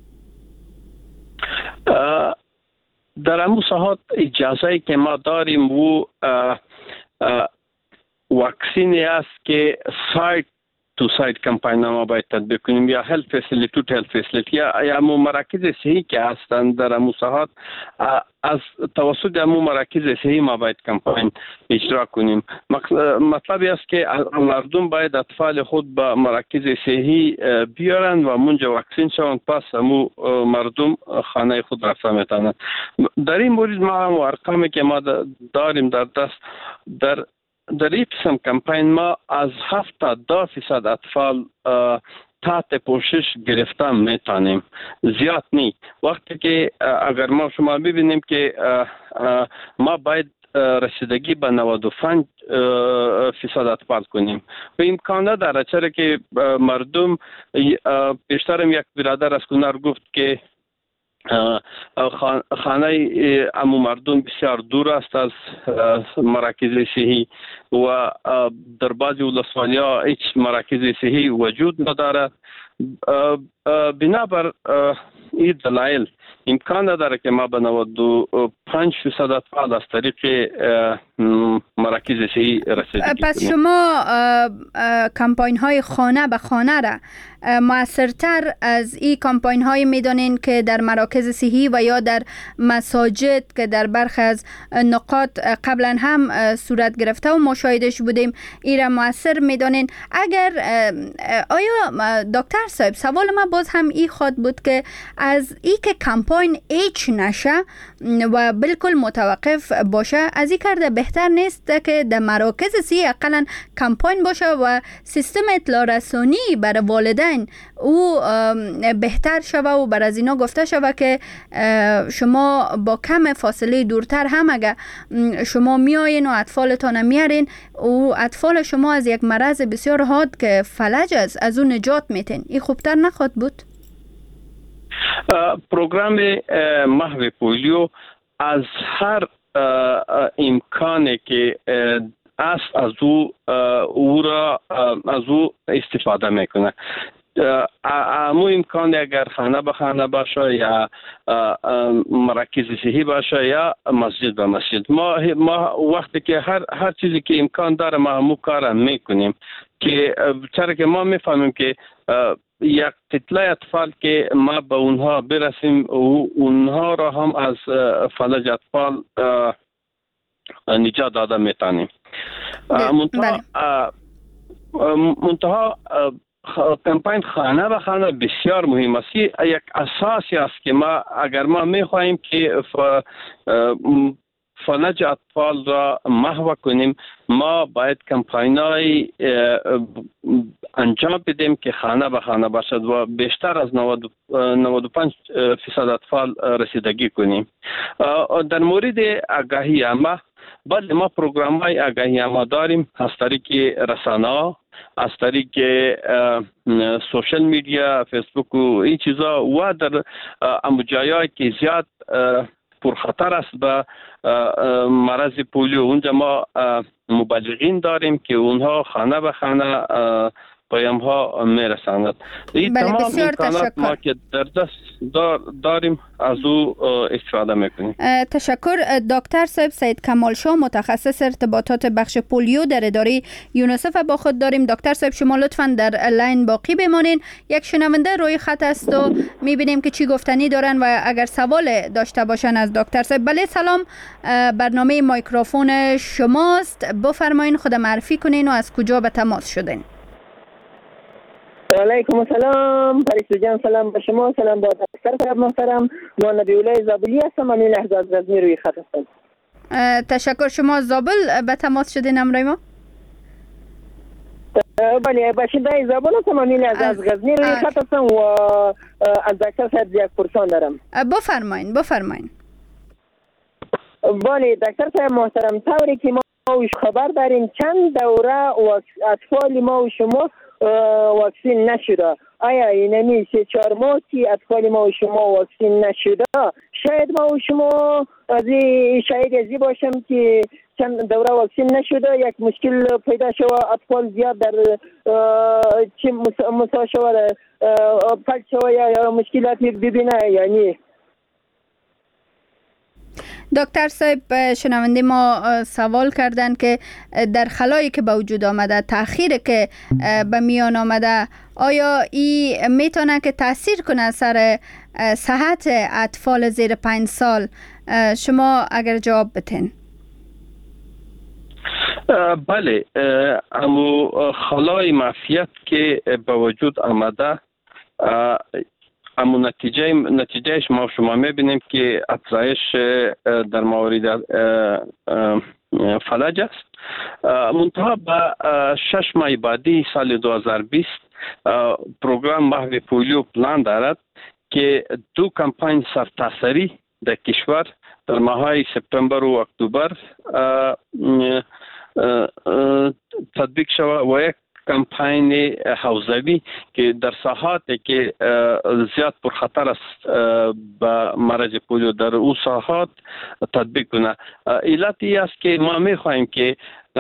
در امو ساحات اجازه که ما داریم و واکسینی است که سایت تو سایت کمپاین ما باید تطبیق کنیم، یا هلت فسیلیتی تو هلت فسیلیتی یا امو مراکز صحی که هستند در امو ساحات، از توسط امو مراکز صحی ما باید کمپاین اجرا کنیم. مطلب است که مردم باید اطفال خود به مراکز صحی بیارن و منجا واکسین شوند، پس امو مردم خانه خود رفته میتونن. در این مورد ما هم ارقامی که ما داریم در دست، در در این قسم کمپاین ما از هفت تا ده فیصد اطفال تحت پوشش گرفتن میتونیم، زیاد نی. وقتی که اگر ما شما ببینیم که ما باید رسیدگی به نود و پنج فیصد اطفال کنیم و امکان نداره، چرا که مردم بیشترم یک برادر از کنار گفت که خانه امو مردم بسیار دور است از مراکز صحی و در بعضی ولسوالی‌ها هیچ مراکز صحی وجود ندارد. بنابر این دلایل امکان نداره که ما به نود و پنج فیصد اطفال از طریق مراکز صحی رسیدگی کنیم. پس شما کمپاین های خانه به خانه را مؤثرتر از این کمپاین های میدانین که در مراکز صحی و یا در مساجد که در برخی از نقاط قبلا هم صورت گرفته و مشاهدش بودیم، این را مؤثر میدانین؟ اگر آیا دکتر صاحب، سوال ما باز هم این خواد بود که از ای که کمپاین ایچ نشه و بالکل متوقف باشه، از این کرده بهتر نیست که در مراکز صحی اقلا کمپاین باشه و سیستم اطلاع رسانی برای والدین او بهتر شوه و بر از اینا گفته شوه که شما با کم فاصله دورتر هم اگه شما میایین و اطفالتان میارین و اطفال شما از یک مرض بسیار حاد که فلج است از اون نجات میتین، این خوبتر نخواد بود؟ پروگرام محو پولیو از هر امکانی که است از او او را از او استفاده میکنه. امو امکان اگر خانه به خانه باشه یا مراکز صحی باشه یا مسجد به مسجد، ما ما وقتی که هر هر چیزی که امکان داره ما همو کار میکنیم، که چرا که ما میفهمیم که یک قطعه اطفال که ما به اونها برسیم و اونها را هم از فلج اطفال نجات داده میتونیم. منتها منتها کمپین خانه به خانه بسیار مهم است. یک اساسی است که ما اگر ما میخواهیم که فلج اطفال را محو کنیم، ما باید کمپین های انجام بدیم که خانه به خانه باشد و بیشتر از نود و پنج فیصد اطفال رسیدگی کنیم. در مورد آگاهی عامه، بله ما پروگرام های آگاهی عامه داریم از طریق رسانه، از طریق سوشل میدیا، فیسبوک و این چیزا، و در اموجایی که زیاد پرخطر است به مرض پولیو، اونجا ما مبلغین داریم که اونها خانه به خانه پیام ها میرساند. این بله، تمام بسیار امکانات تشکر. ما که در دست دار داریم از او استفاده میکنیم. تشکر. دکتر صاحب سید کمال شاه، متخصص ارتباطات بخش پولیو در اداره یونیسف با خود داریم. دکتر صاحب شما لطفاً در لاین باقی بمانین. یک شنونده روی خط است و میبینیم که چی گفتنی دارن و اگر سوال داشته باشن از دکتر صاحب. بله سلام، برنامه مایکروفون شماست، بفرمایین، خود معرفی کنین و از کجا به تماس شدین. علیکم السلام پریسا جان، سلام به شما، سلام به دکتر صاحب محترم. ما نبی‌الله زابلی هستم، همین لحظه از غزنی روی خط هستم. تشکر. شما از زابل به تماس شدین امروز ما؟ بله، باشنده زابل هستم، همین لحظه از غزنی روی خط هستم و از دکتر صاحب یک پرسان دارم. بفرمایین بفرمایین. بله دکتر صاحب محترم، طوری که ما خبر داریم چند دوره اطفال ما و شما واکسین نشده، آیا اینمی سه چهار ماه که اطفال ما و شما واکسین نشده، شاید ما و شما از شاید ازی باشم که چند دوره واکسین نشده، یک مشکل پیدا شده، اطفال زیاد در چه مسا شده، پلت شده یا مشکلاتی ببینه یعنی. دکتر صاحب شنونده ما سوال کردن که در خلایی که به وجود آمده، تأخیر که به میان آمده، آیا این میتونه که تاثیر کنه سر صحت اطفال زیر پنج سال؟ شما اگر جواب بتین. بله، امو خلای معافیت که به وجود آمده، اما نتیجه نتیجهش ما شما میبینیم که افزایش در مورد فلج است. منتها به شش ماه بعدی سال دو هزار و بیست پروگرام محو پولیو پلان دارد که دو کمپین سرتاسری در کشور در ماههای سپتامبر و اکتبر تطبیق شود و یک کمپین حوزوی که در ساحاتی که زیاد پرخطر است به مرض پولیو در او ساحات تطبیق کنه. علتی است که ما میخواهیم که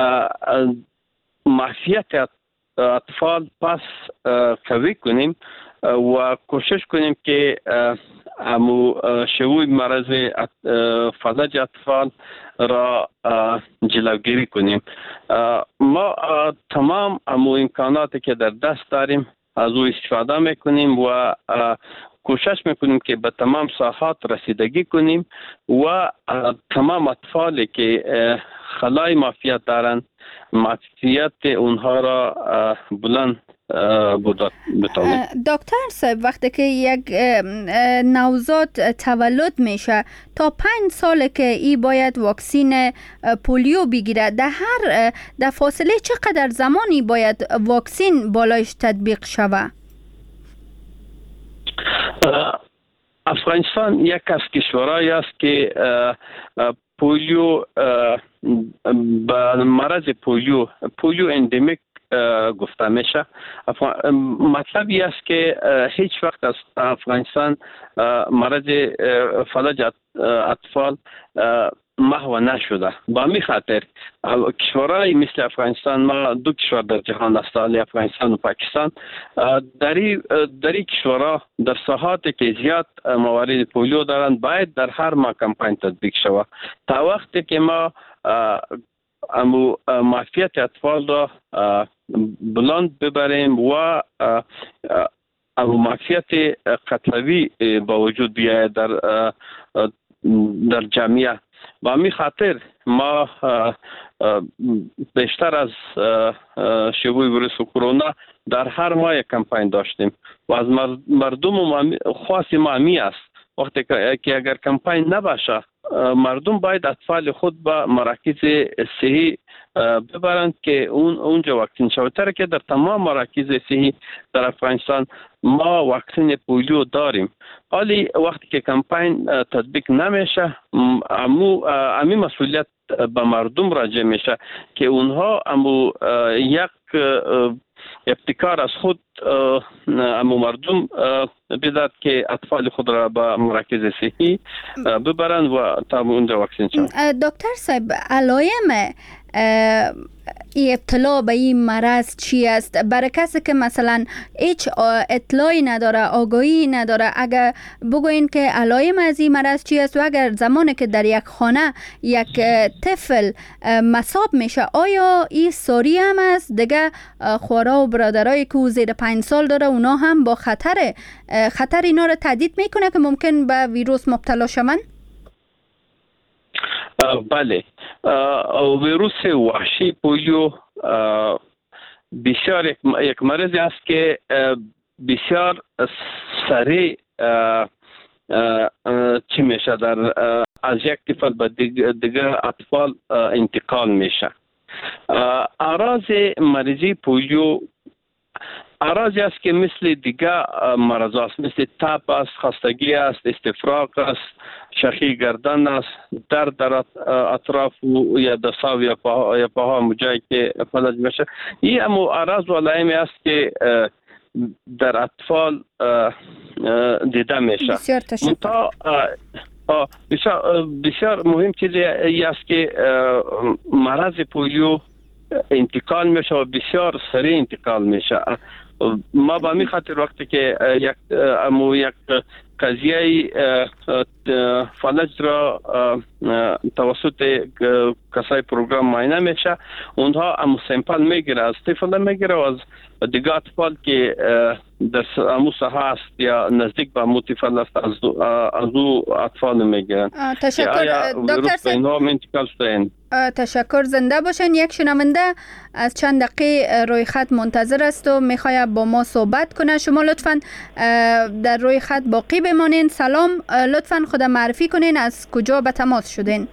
معافیت اطفال پس قوی کنیم و کوشش کنیم که امو شیوع مرض فلج اطفال را جلوگیری کنیم. ما تمام امو امکاناتی که در دست داریم از او استفاده میکنیم و کوشش میکنیم که به تمام ساحات رسیدگی کنیم و تمام اطفالی که خلای معافیت دارند معافیت اونها را بلند بتونیم. دکتر صاحب وقتی که یک نوزاد تولد میشه تا پنج ساله که ای باید واکسین پولیو بگیره، در هر در فاصله چقدر زمانی باید واکسین بالایش تطبیق شود؟ افغانستان یک از کشورهایی است که پولیو به مرض پولیو پولیو اندمیک گفته میشه. مطلبی است که هیچ وقت از افغانستان مرض فلج اطفال محو نشده. با می خاطر کشورهای مثل افغانستان، ما دو کشور در جهان است، افغانستان و پاکستان، در این کشورها در ساحاتی که زیاد موارد پولیو دارند باید در هر ماه کمپین تطبیق شود تا وقتی که ما امو معافیت اطفال را بلند ببریم و امو معافیت قتلوی با وجود بیاید در در جامعه. و همین خاطر ما بیشتر از شیوع ویروس کرونا در هر ماه یک کمپین داشتیم و از مردم خواست ما همی است وقتی که اگر کمپین نباشه مردم باید اطفال خود به مراکز صحی ببرند که اون اونجا واکسین شود. تر که در تمام مراکز صحی در افغانستان ما واکسین پولیو داریم، ولی وقتی که کمپین تطبیق نمیشه امو امی مسئولیت به مردم راجع میشه که اونها امو یک ابتکار از خود امو مردم بداد که اطفال خود را به مراکز صحی ببرند و تا اونجا واکسین شوند. دکتر صاحب، علائم ای ابتلا به این مرض چی است؟ برای کسی که مثلا هیچ اطلاعی نداره، آگاهی نداره، اگر بگوین که علائم از این مرض چی است و اگر زمانی که در یک خانه یک طفل مصاب میشه آیا این ساری هم است؟ دیگه خوارا و برادرایی که زیر پنج سال داره اونا هم با خطر خطر اینا رو تهدید میکنه که ممکن به ویروس مبتلا شوند؟ بله، ویروس وحشی پولیو بسیار یک مرضی است که بسیار سریع چی میشه در از یک طفل به دیگر اطفال انتقال میشه. اعراض مریضی پولیو اعراضی است که مثل دیگر مرض است، مثل تب است، خستگی است، استفراغ است، شخی گردن است، درد در اطراف یا دستا یا پاها یا پاها جایی که فلج میشه. این امو اعراض و علائمی است که در اطفال دیده میشه. بسیار تشکر. بسیار بسیار مهم چیزی است که مرض پولیو انتقال میشه و بسیار سریع انتقال میشه. ما با می خاطر وقتی که یک امو یک قضیه فلج را توسط کسای پروگرام معاینه میشه، اونها امو سمپل میگیره، از طفل میگیره و از دیگه اطفال که در امو ساحه است یا نزدیک به امو طفل است از از او اطفال میگیرن. تشکر دکتر صاحب. تشکر، زنده باشین. یک شنونده از چند دقیقه روی خط منتظر است و میخواد با ما صحبت کنه. شما لطفاً در روی خط باقی بمانین. سلام، لطفاً خود معرفی کنین، از کجا به تماس شدین؟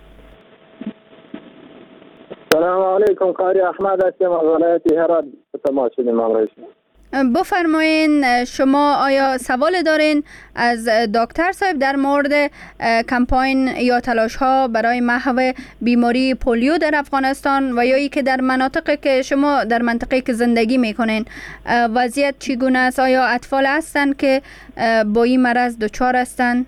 سلام علیکم، قاری احمد هستم از ولایت هرات به تماس شدیم. امروز بفرمایین، شما آیا سوال دارین از دکتر صاحب در مورد کمپاین یا تلاش ها برای محو بیماری پولیو در افغانستان و یا ای که در مناطقی که شما در منطقه که زندگی میکنین وضعیت چگونه است؟ آیا اطفال هستن که با این مرض دچار هستن؟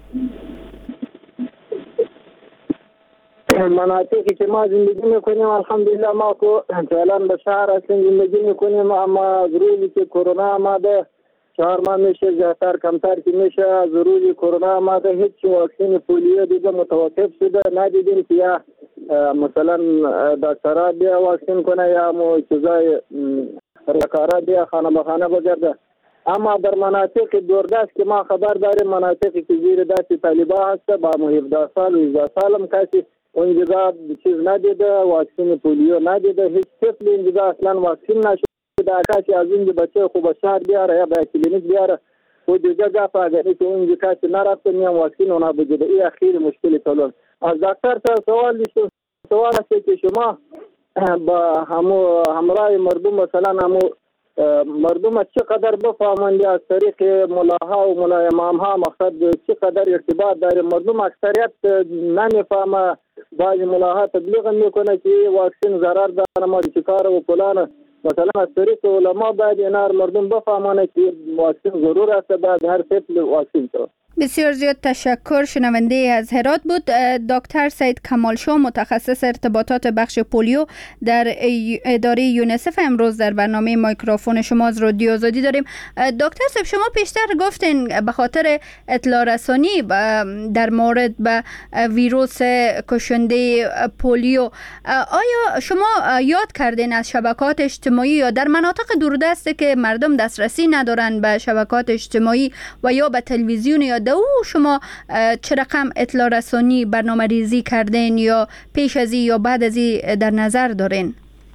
مناطقی که ما زندگی میکنیم الحمدلله ما که فعلا به شهر هستیم زندگی میکنیم، اما ضروری که کرونا آمده چهار ماه میشه زیادتر کمتر که میشه ضروری کرونا آمده هیچ واکسین پولیو دیگه متوقف شده ندیدیم که یا مثلا دکترها بیا واکسین کنه یا مو چیزای رکارا بیا خانه به خانه بگرده. اما در مناطق دوردست که ما خبر داریم مناطقی که زیر دست طالبا هسته با مو هفده سال و هجده سال هم کسی اونجا چیز ندیده، واکسین پولیو ندیده، هیچ طفل اینجا اصلا واکسین نشده. کسی از اینجا بچه خوب شهر بیاره یا به کلینیک بیاره و دیگه گفت اگر که اونجا کسی نرفته میام واکسین اونا بگیده. این اخیر مشکلی طلون. از دکتر سوال دیشتون سوال است که شما با همو همراه مردم مثلا همو مردم چقدر بفهمند از طریق ملاها و ملا امام ها مقصد چقدر ارتباط داره؟ مردم اکثریت نمیفهمه. بعضی ملاها تبلیغ میکنه که واکسین ضرر داره ما چیکار و فلان. مثلا از طریق علما باید اینا مردم بفهمانه که واکسین ضرور است، بعد هر طفل واکسین شد. بسیار زیاد تشکر. شنونده از هرات بود دکتر سید کمالشاه، متخصص ارتباطات بخش پولیو در اداره یونیسف. امروز در برنامه میکروفون شما از رادیو آزادی داریم. دکتر صاحب، شما پیشتر گفتین به خاطر اطلاع رسانی در مورد به ویروس کشنده پولیو، آیا شما یاد کردین از شبکات اجتماعی یا در مناطق دوردسته که مردم دسترسی ندارن به شبکات اجتماعی و یا به تلویزیون یا در او شما چه رقم اطلاع رسانی برنامه ریزی کردین یا پیش از یا بعد از در نظر دارین؟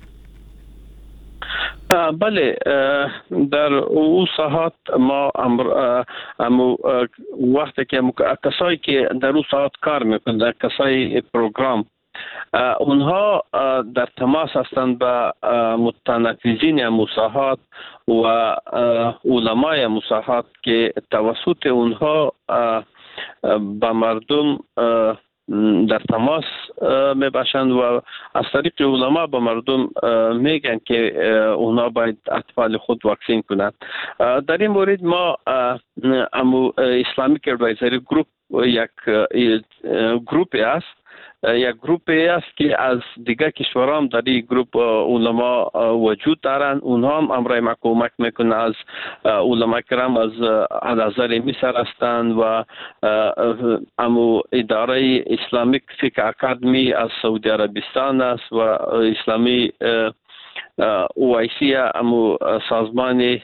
بله، در او ساعت ما امو وقتی که کسایی که در او ساعت کار میکنند، کسای پروگرام، اونها در تماس هستند با متنفذین مساحات و علمای مساحات که توسط اونها با مردم در تماس میباشند و از طریق علما با مردم میگن که اونها باید اطفال خود واکسین کنند. در این مورد ما امو اسلامیک ادوایزری گروپ یک گروپی است یک گروپی است که از دیگر کشورام در این گروپ علما وجود دارند. اونها هم امرای ما کمک میکنند. از علما کرام از الازهر مصر هستند و امو اداره اسلامیک فقه اکادمی از سعودی عربستان است و اسلامی اوایسی امو سازمان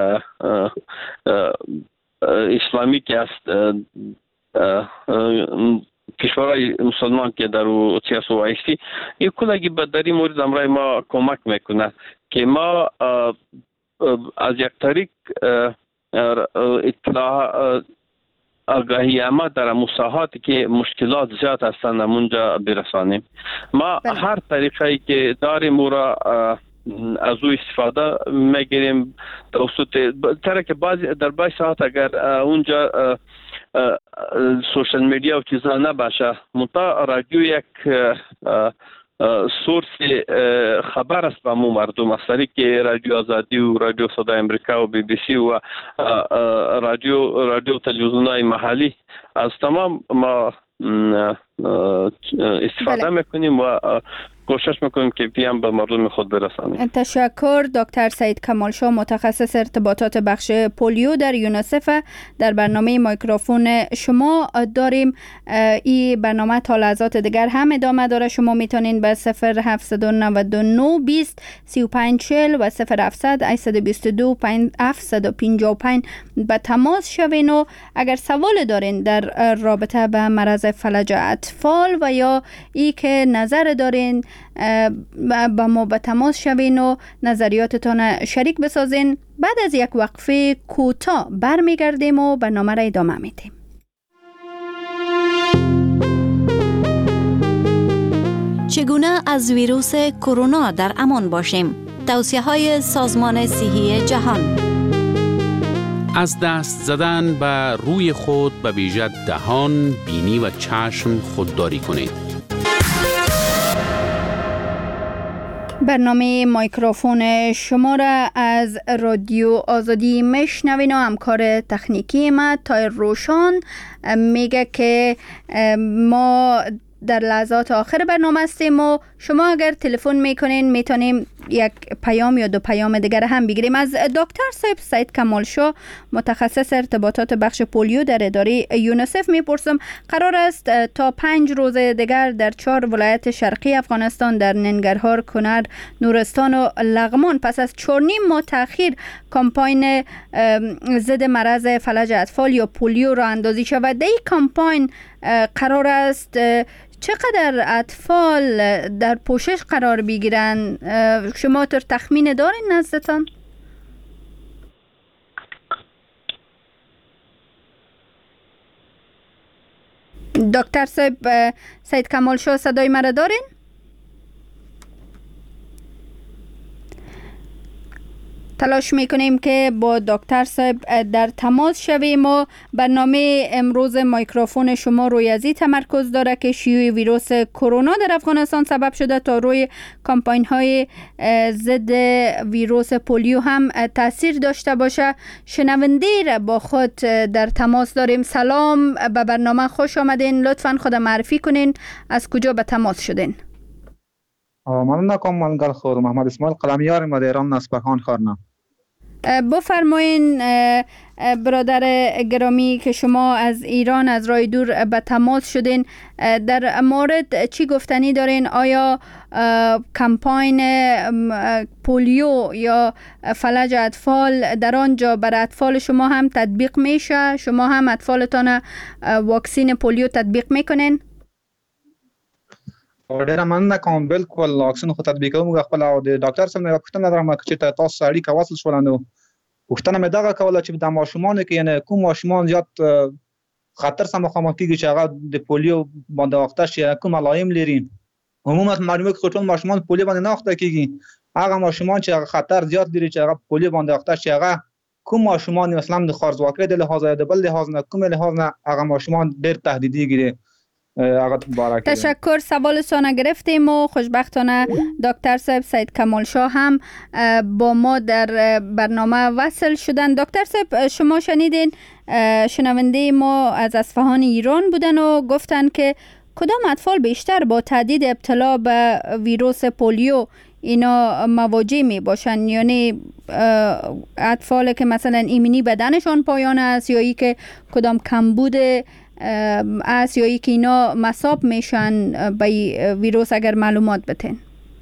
اسلامی که است کشورهای مسلمان که در سیاست و عیشی یک کلگی به در این مورد امرای ما کمک میکنه که ما از یک طریق اطلاع آگاهی اما در مساحاتی که مشکلات زیاد هستند اونجا برسانیم. ما بله. هر طریقی که داریم او را از او استفاده میگیریم توسط طرح که بعضی در بعضی ساعت اگر اونجا سوشل میدیا و چیزا نباشه منتها رادیو یک سورس خبر است به مو مردم از طریق که رادیو آزادی و رادیو صدای امریکا و بی بی سی و رادیو رادیو تلویزیون‌های محلی از تمام ما استفاده بله. میکنیم و کوشش میکنیم که پیام به مردم خود برسانیم. تشکر. دکتر سعید کمالشاه، متخصص ارتباطات بخش پولیو در یونیسف، در برنامه میکروفون شما داریم. این برنامه تا لحظات دیگر هم ادامه داره. شما میتونین به صفر هفت نه نه بیست سی و پنج چهل و صفر هفتصد هشتصد و بیست و دو هفتصد و پنجاه و پنج به تماس شوین و اگر سوال دارین در رابطه به مرض فلج اطفال و یا ای که نظر دارین با ما به تماس شوین و نظریاتتان شریک بسازین. بعد از یک وقفه کوتاه برمیگردیم و برنامه را ادامه میدیم. چگونه از ویروس کرونا در امان باشیم؟ توصیه‌های سازمان صحی جهان. از دست زدن به روی خود به ویژه دهان، بینی و چشم خودداری کنید. برنامه میکروفون شما را از رادیو آزادی میشنوین و همکار تکنیکی ما تایر روشان میگه که ما در لحظات آخر برنامه هستیم و شما اگر تلفن میکنین میتونیم یک پیام یا دو پیام دیگر هم بگیریم. از دکتر صاحب سعید کمالشاه، متخصص ارتباطات بخش پولیو در اداره یونیسف میپرسم، قرار است تا پنج روز دیگر در چهار ولایت شرقی افغانستان در ننگرهار، کنر، نورستان و لغمان پس از چهار نیم ماه تاخیر کمپاین ضد مرض فلج اطفال یا پولیو را اندازی شود. در این کمپاین قرار است چقدر اطفال در پوشش قرار بگیرن؟ شما تر تخمین دارین نزدتان؟ دکتر صاحب سعید کمالشاه صدای مرا دارین؟ تلاش میکنیم که با دکتر صاحب در تماس شویم و برنامه امروز میکروفون شما روی ازی تمرکز داره که شیوع ویروس کرونا در افغانستان سبب شده تا روی کمپاین های ضد ویروس پولیو هم تاثیر داشته باشه. شنونده را با خود در تماس داریم. سلام، به برنامه خوش آمدین. لطفاً خود معرفی کنین، از کجا به تماس شدین؟ من نکام منگل خور محمد اسماعیل قلمیار ما در ایران نسبخان خورنم. بفرمایین برادر گرامی که شما از ایران از راه دور به تماس شدین، در مورد چی گفتنی دارین؟ آیا کمپاین پولیو یا فلج اطفال در آنجا بر اطفال شما هم تطبیق میشه؟ شما هم اطفالتان واکسین پولیو تطبیق میکنین؟ ډیره مننه کوم. بالکل واکسین خو تطبیق کوم. خپل او د ډاکټر سره مې پوښتنه درم چې تاسو اړیکه وصل شول نو پوښتنه مې دغه کوله چې د ماشومان کې یعنی کوم ماشومان زیات خطر سره مخامخ کیږي چې هغه د پولیو باندې وخته شي، کوم علائم لري. عموما معلومه کې ټول ماشومان پولیو باندې نه وخته کیږي. هغه ماشومان چې هغه خطر زیات لري چې هغه پولیو باندې وخته شي، هغه کوم ماشومان مثلا د خارزواکۍ د لحاظ د بل لحاظ نه کوم لحاظ نه هغه ماشومان ډیر تهدیدي ګرځي. تشکر. سوالتان گرفتیم و خوشبختانه دکتر صاحب سید کمال شاه هم با ما در برنامه وصل شدن. دکتر صاحب شما شنیدین شنونده ما از اصفهان ایران بودن و گفتن که کدام اطفال بیشتر با تهدید ابتلا به ویروس پولیو اینا مواجه می باشن، یعنی اطفال که مثلا ایمنی بدنشان پایان است یا ای که کدام کمبود است یا ای که اینا مصاب میشن به ویروس؟ اگر معلومات بتین.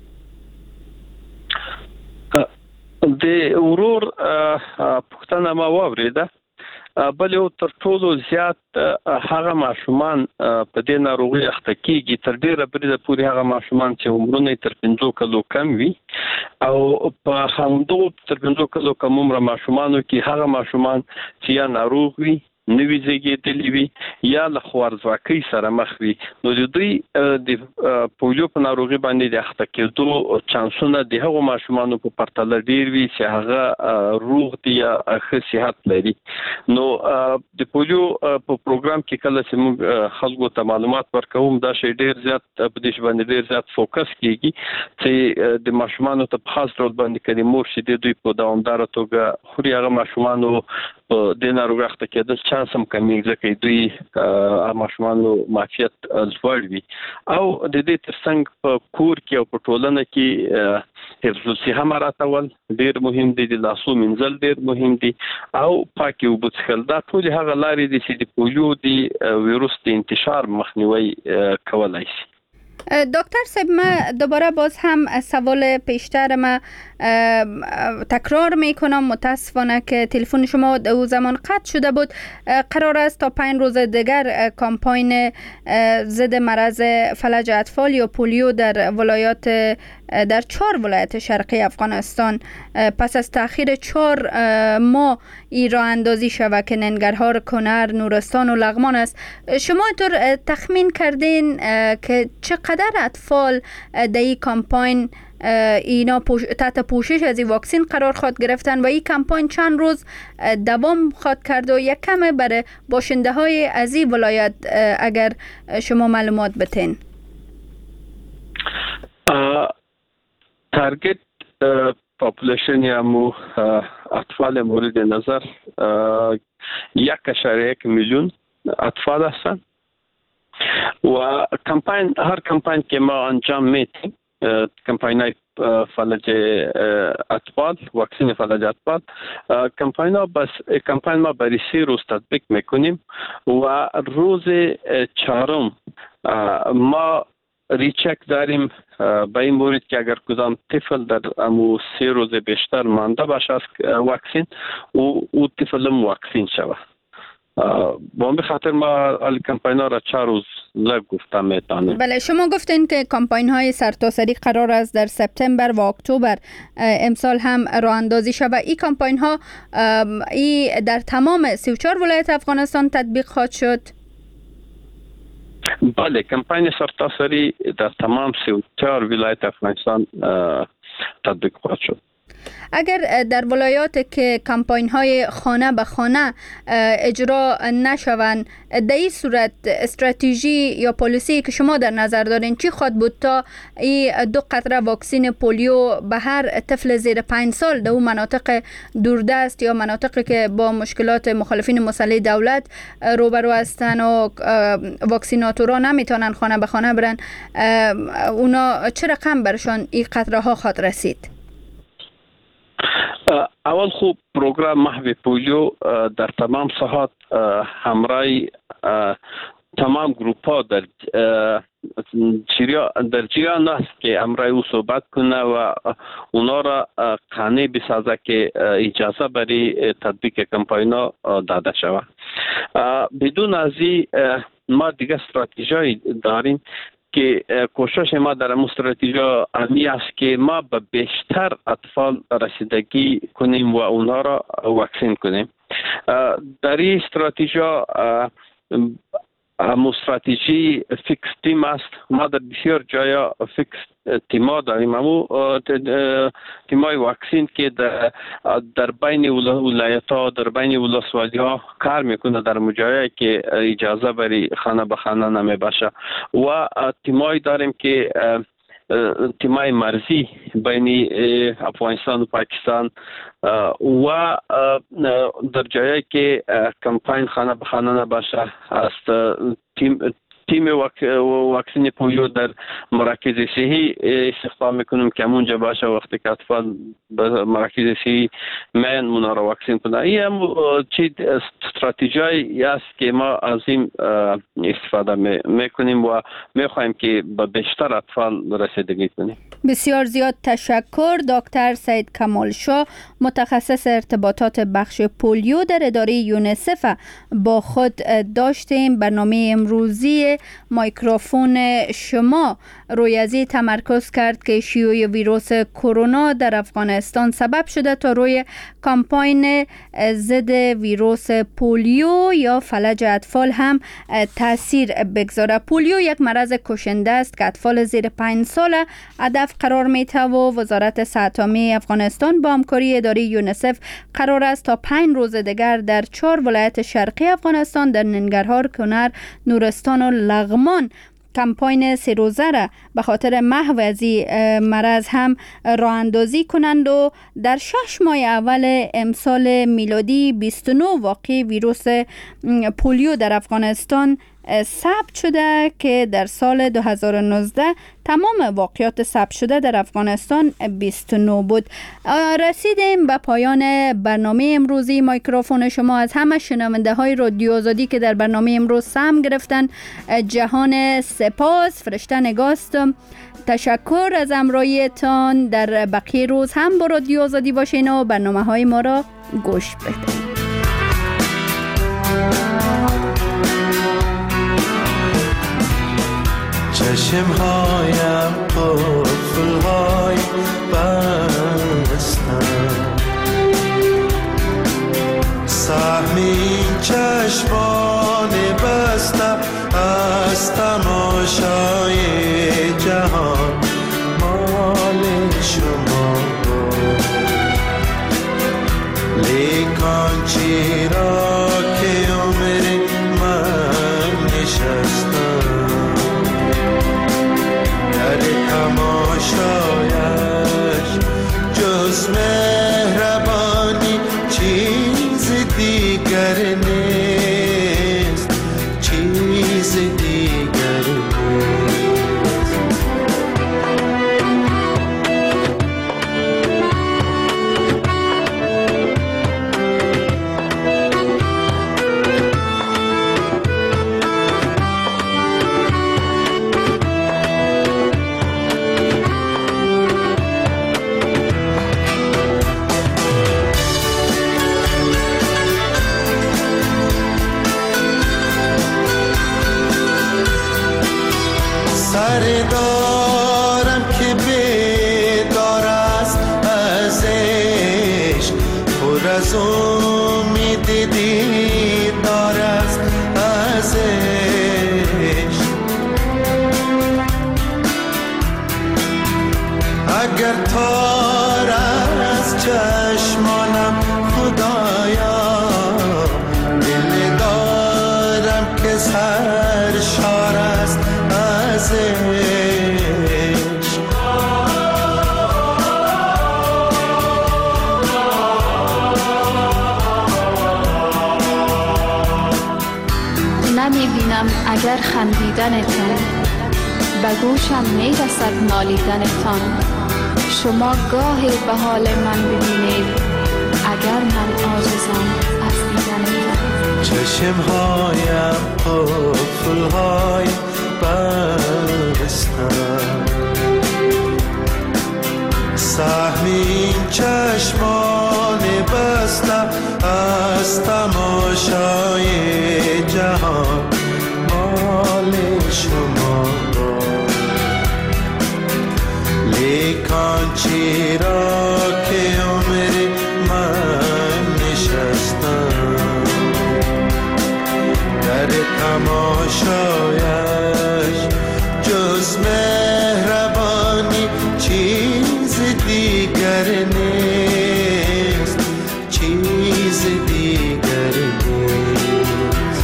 د ورور پوښتنه ما واوریده، بل یو تر ټولو زیات هغه ماشومان په دې ناروغي اخته کیږي تر ډیره بریده پورې هغه ماشومان چې عمرونه تر پنځو کلو کم وي، او په همدغو تر پنځو کلو کم عمره ماشومانو کې هغه ماشومان چې یا ناروغ وي، نوی زیږیدلی وي یا له خوارځواکۍ سره مخ وي، نو د دوی د پولیو په ناروغي باندې د اخته کېدو چانسونه د هغو ماشومانو په پرتله ډیر وي چې هغه روغ دي یا ښه صحت لري. نو د پولیو په پروګرام کې کله چې موږ خلکو ته معلومات ورکوم دا شی ډیر زیات په دې باندې ډیر زیات فوکس کیږي چې د ماشومانو ته په خاص ډول باندې کړي مور شي د دوی په دوامداره توګه خوري هغه ماشومانو د ناروغي اخته کېدل چانس هم کمیږي ځکه دوی ماشومانو معافیت لوړ وي، او د دې ترڅنګ په کور کې او په ټولنه کې حفظ الصحه مراعاتول ډیر مهم دي، د لاسو مینځل ډیر مهم دي او پاکي اوبه څښل. دا ټول هغه لارې دي چې د پولیو د ویروس د انتشار مخنیوی کولای شي. دکتر صاحب ما دوباره باز هم سوال پیشتر ما تکرار میکنم، متاسفانه که تلفن شما او زمان قطع شده بود. قرار است تا پنج روز دیگر کمپاین ضد مرض فلج اطفال یا پولیو در ولایات در چهار ولایت شرقی افغانستان پس از تأخیر چهار ماه ای راه اندازی شود که ننگرهار، کنر، نورستان و لغمان است. شما طور تخمین کردین که چقدر اطفال در این کمپاین اینا پوش... تحت پوشش از این واکسین قرار خواهد گرفتن و این کمپاین چند روز دوام خواهد کرد و یک کم برای باشنده های از این ولایت اگر شما معلومات بتین؟ تارگت پاپولیشن یا مو اطفال مورد نظر یک اشاره یک میلیون اطفال هستند و کمپاین هر کمپاین که ما انجام میدیم کمپاین فلج اطفال، واکسین فلج اطفال، کمپاین ها بس کمپاین ما برای سه روز تطبیق میکنیم و روز چهارم ما ریچک داریم به این مورد که اگر کدام طفل در امو سه روز بیشتر مانده باشه از واکسین و او طفل هم واکسین شود. با به خاطر ما کمپاین ها را چهار روز لگ گفتم میتانیم. بله، شما گفتین که کمپاین های سرتاسری قرار است در سپتامبر و اکتبر امسال هم راه اندازی شود. این کمپاین ها ای در تمام سی و چهار ولایت افغانستان تطبیق خواهد شد؟ بله، کمپاین سرتاسری در تمام سی و چهار ولایت افغانستان تطبیق خواهد شد. اگر در ولایات که کمپاین های خانه به خانه اجرا نشوند، در این صورت استراتژی یا پالیسی که شما در نظر دارین چی خواهد بود تا این دو قطره واکسین پولیو به هر طفل زیر پنج سال در اون مناطق دوردست یا مناطقی که با مشکلات مخالفین مسلح دولت روبرو هستن و واکسیناتورها نمیتونن خانه به خانه برن، اونا چه رقم برشان این قطره ها خواهد رسید؟ اول خوب پروگرام محو پولیو در تمام ساحات همراه تمام گروپ ها در در جریان است که همراه او صحبت کنه و اونا را قانع بسازه که اجازه برای تطبیق کمپاین ها داده شود. بدون از این ما دیگه استراتژی داریم که کوشش ما در این استراتژی امی است که ما به بیشتر اطفال رسیدگی کنیم و اونها را واکسین کنیم. در این استراتژی هم استراتژی فیکس تیم است. ما در بسیار جایا فیکس تیما داریم، امو تیمای واکسین که در, در بین ولایت ها در بین ولسوالی ها کار میکنه در مجایی که اجازه برای خانه به خانه نمی باشه و تیمای داریم که تیمای مرزی بین افغانستان و پاکستان و در جایی که کمپاین خانه به خانه نباشه است تیم تیم واکسین پولیو در مراکز صحی استخدام میکنیم که اونجا باشه وقتی که اطفال به مراکز صحی من اونا را واکسین کنند. این هم چی استراتژی است که ما از این استفاده میکنیم و میخوایم که به بیشتر اطفال رسیدگی کنیم. بسیار زیاد تشکر. دکتر سید کمال شاه، متخصص ارتباطات بخش پولیو در اداره یونیسف، با خود داشتیم. برنامه امروزی مایکروفون شما روی ازی تمرکز کرد که شیوع ویروس کرونا در افغانستان سبب شده تا روی کمپاین ضد ویروس پولیو یا فلج اطفال هم تاثیر بگذاره. پولیو یک مرض کشنده است که اطفال زیر پنج ساله هدف قرار میته و وزارت صحت عامه افغانستان با همکاری اداره یونیسف قرار است تا پنج روز دیگر در چهار ولایت شرقی افغانستان در ننگرهار، کنر، نورستان و لغمان کمپاین سه روزه را به خاطر محو از این مرض هم راه اندازی کنند و در شش ماه اول امسال میلادی بیست و نه واقع ویروس پولیو در افغانستان ثبت شده که در سال دو هزار و نوزده تمام واقعات ثبت شده در افغانستان بیست و نه بود. رسیدیم به پایان برنامه امروزی مایکروفون شما. از همه شنونده های رادیو آزادی که در برنامه امروز سهم گرفتن جهان سپاس. فرشته نگاست. تشکر از همراهیتان. در بقیه روز هم با رادیو آزادی باشین و برنامه های ما را گوش بدید. چشمهایم قفل‌های بستم، سهمی چشمان بستم از تماشای جهان مال شما، لیکن چرا که عمر من نشستم تماشایش جز مهربانی چیز دیگر نیست، چیز دیگر نیست. دارم که بیدار است از عشق، پر از امید دیدار است از عشق. اگر تار از چشمانم خدایا، دل دارم که سرشار است از عشق. نمیبینم اگر خندیدنتان، به گوشم میرسد نالیدنتان. شما گاهی به حال من ببینید اگر من عاجزم از دیدن تو. چشمهایم قفل‌های بستم، سهم این چشمان بسته از تماشای جهان مال شما، لیکن چرا که عمر من نشستم در تماشایش، جز مهربانی چیز دیگر نیست، چیز دیگر نیست.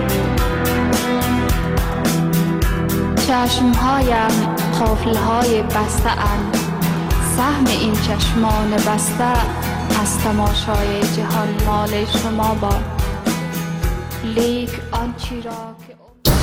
چشمهایم قفل‌های بسته اند، سهم این چشمان بسته از تماشای جهان مال شما باد، لیک آن چیرا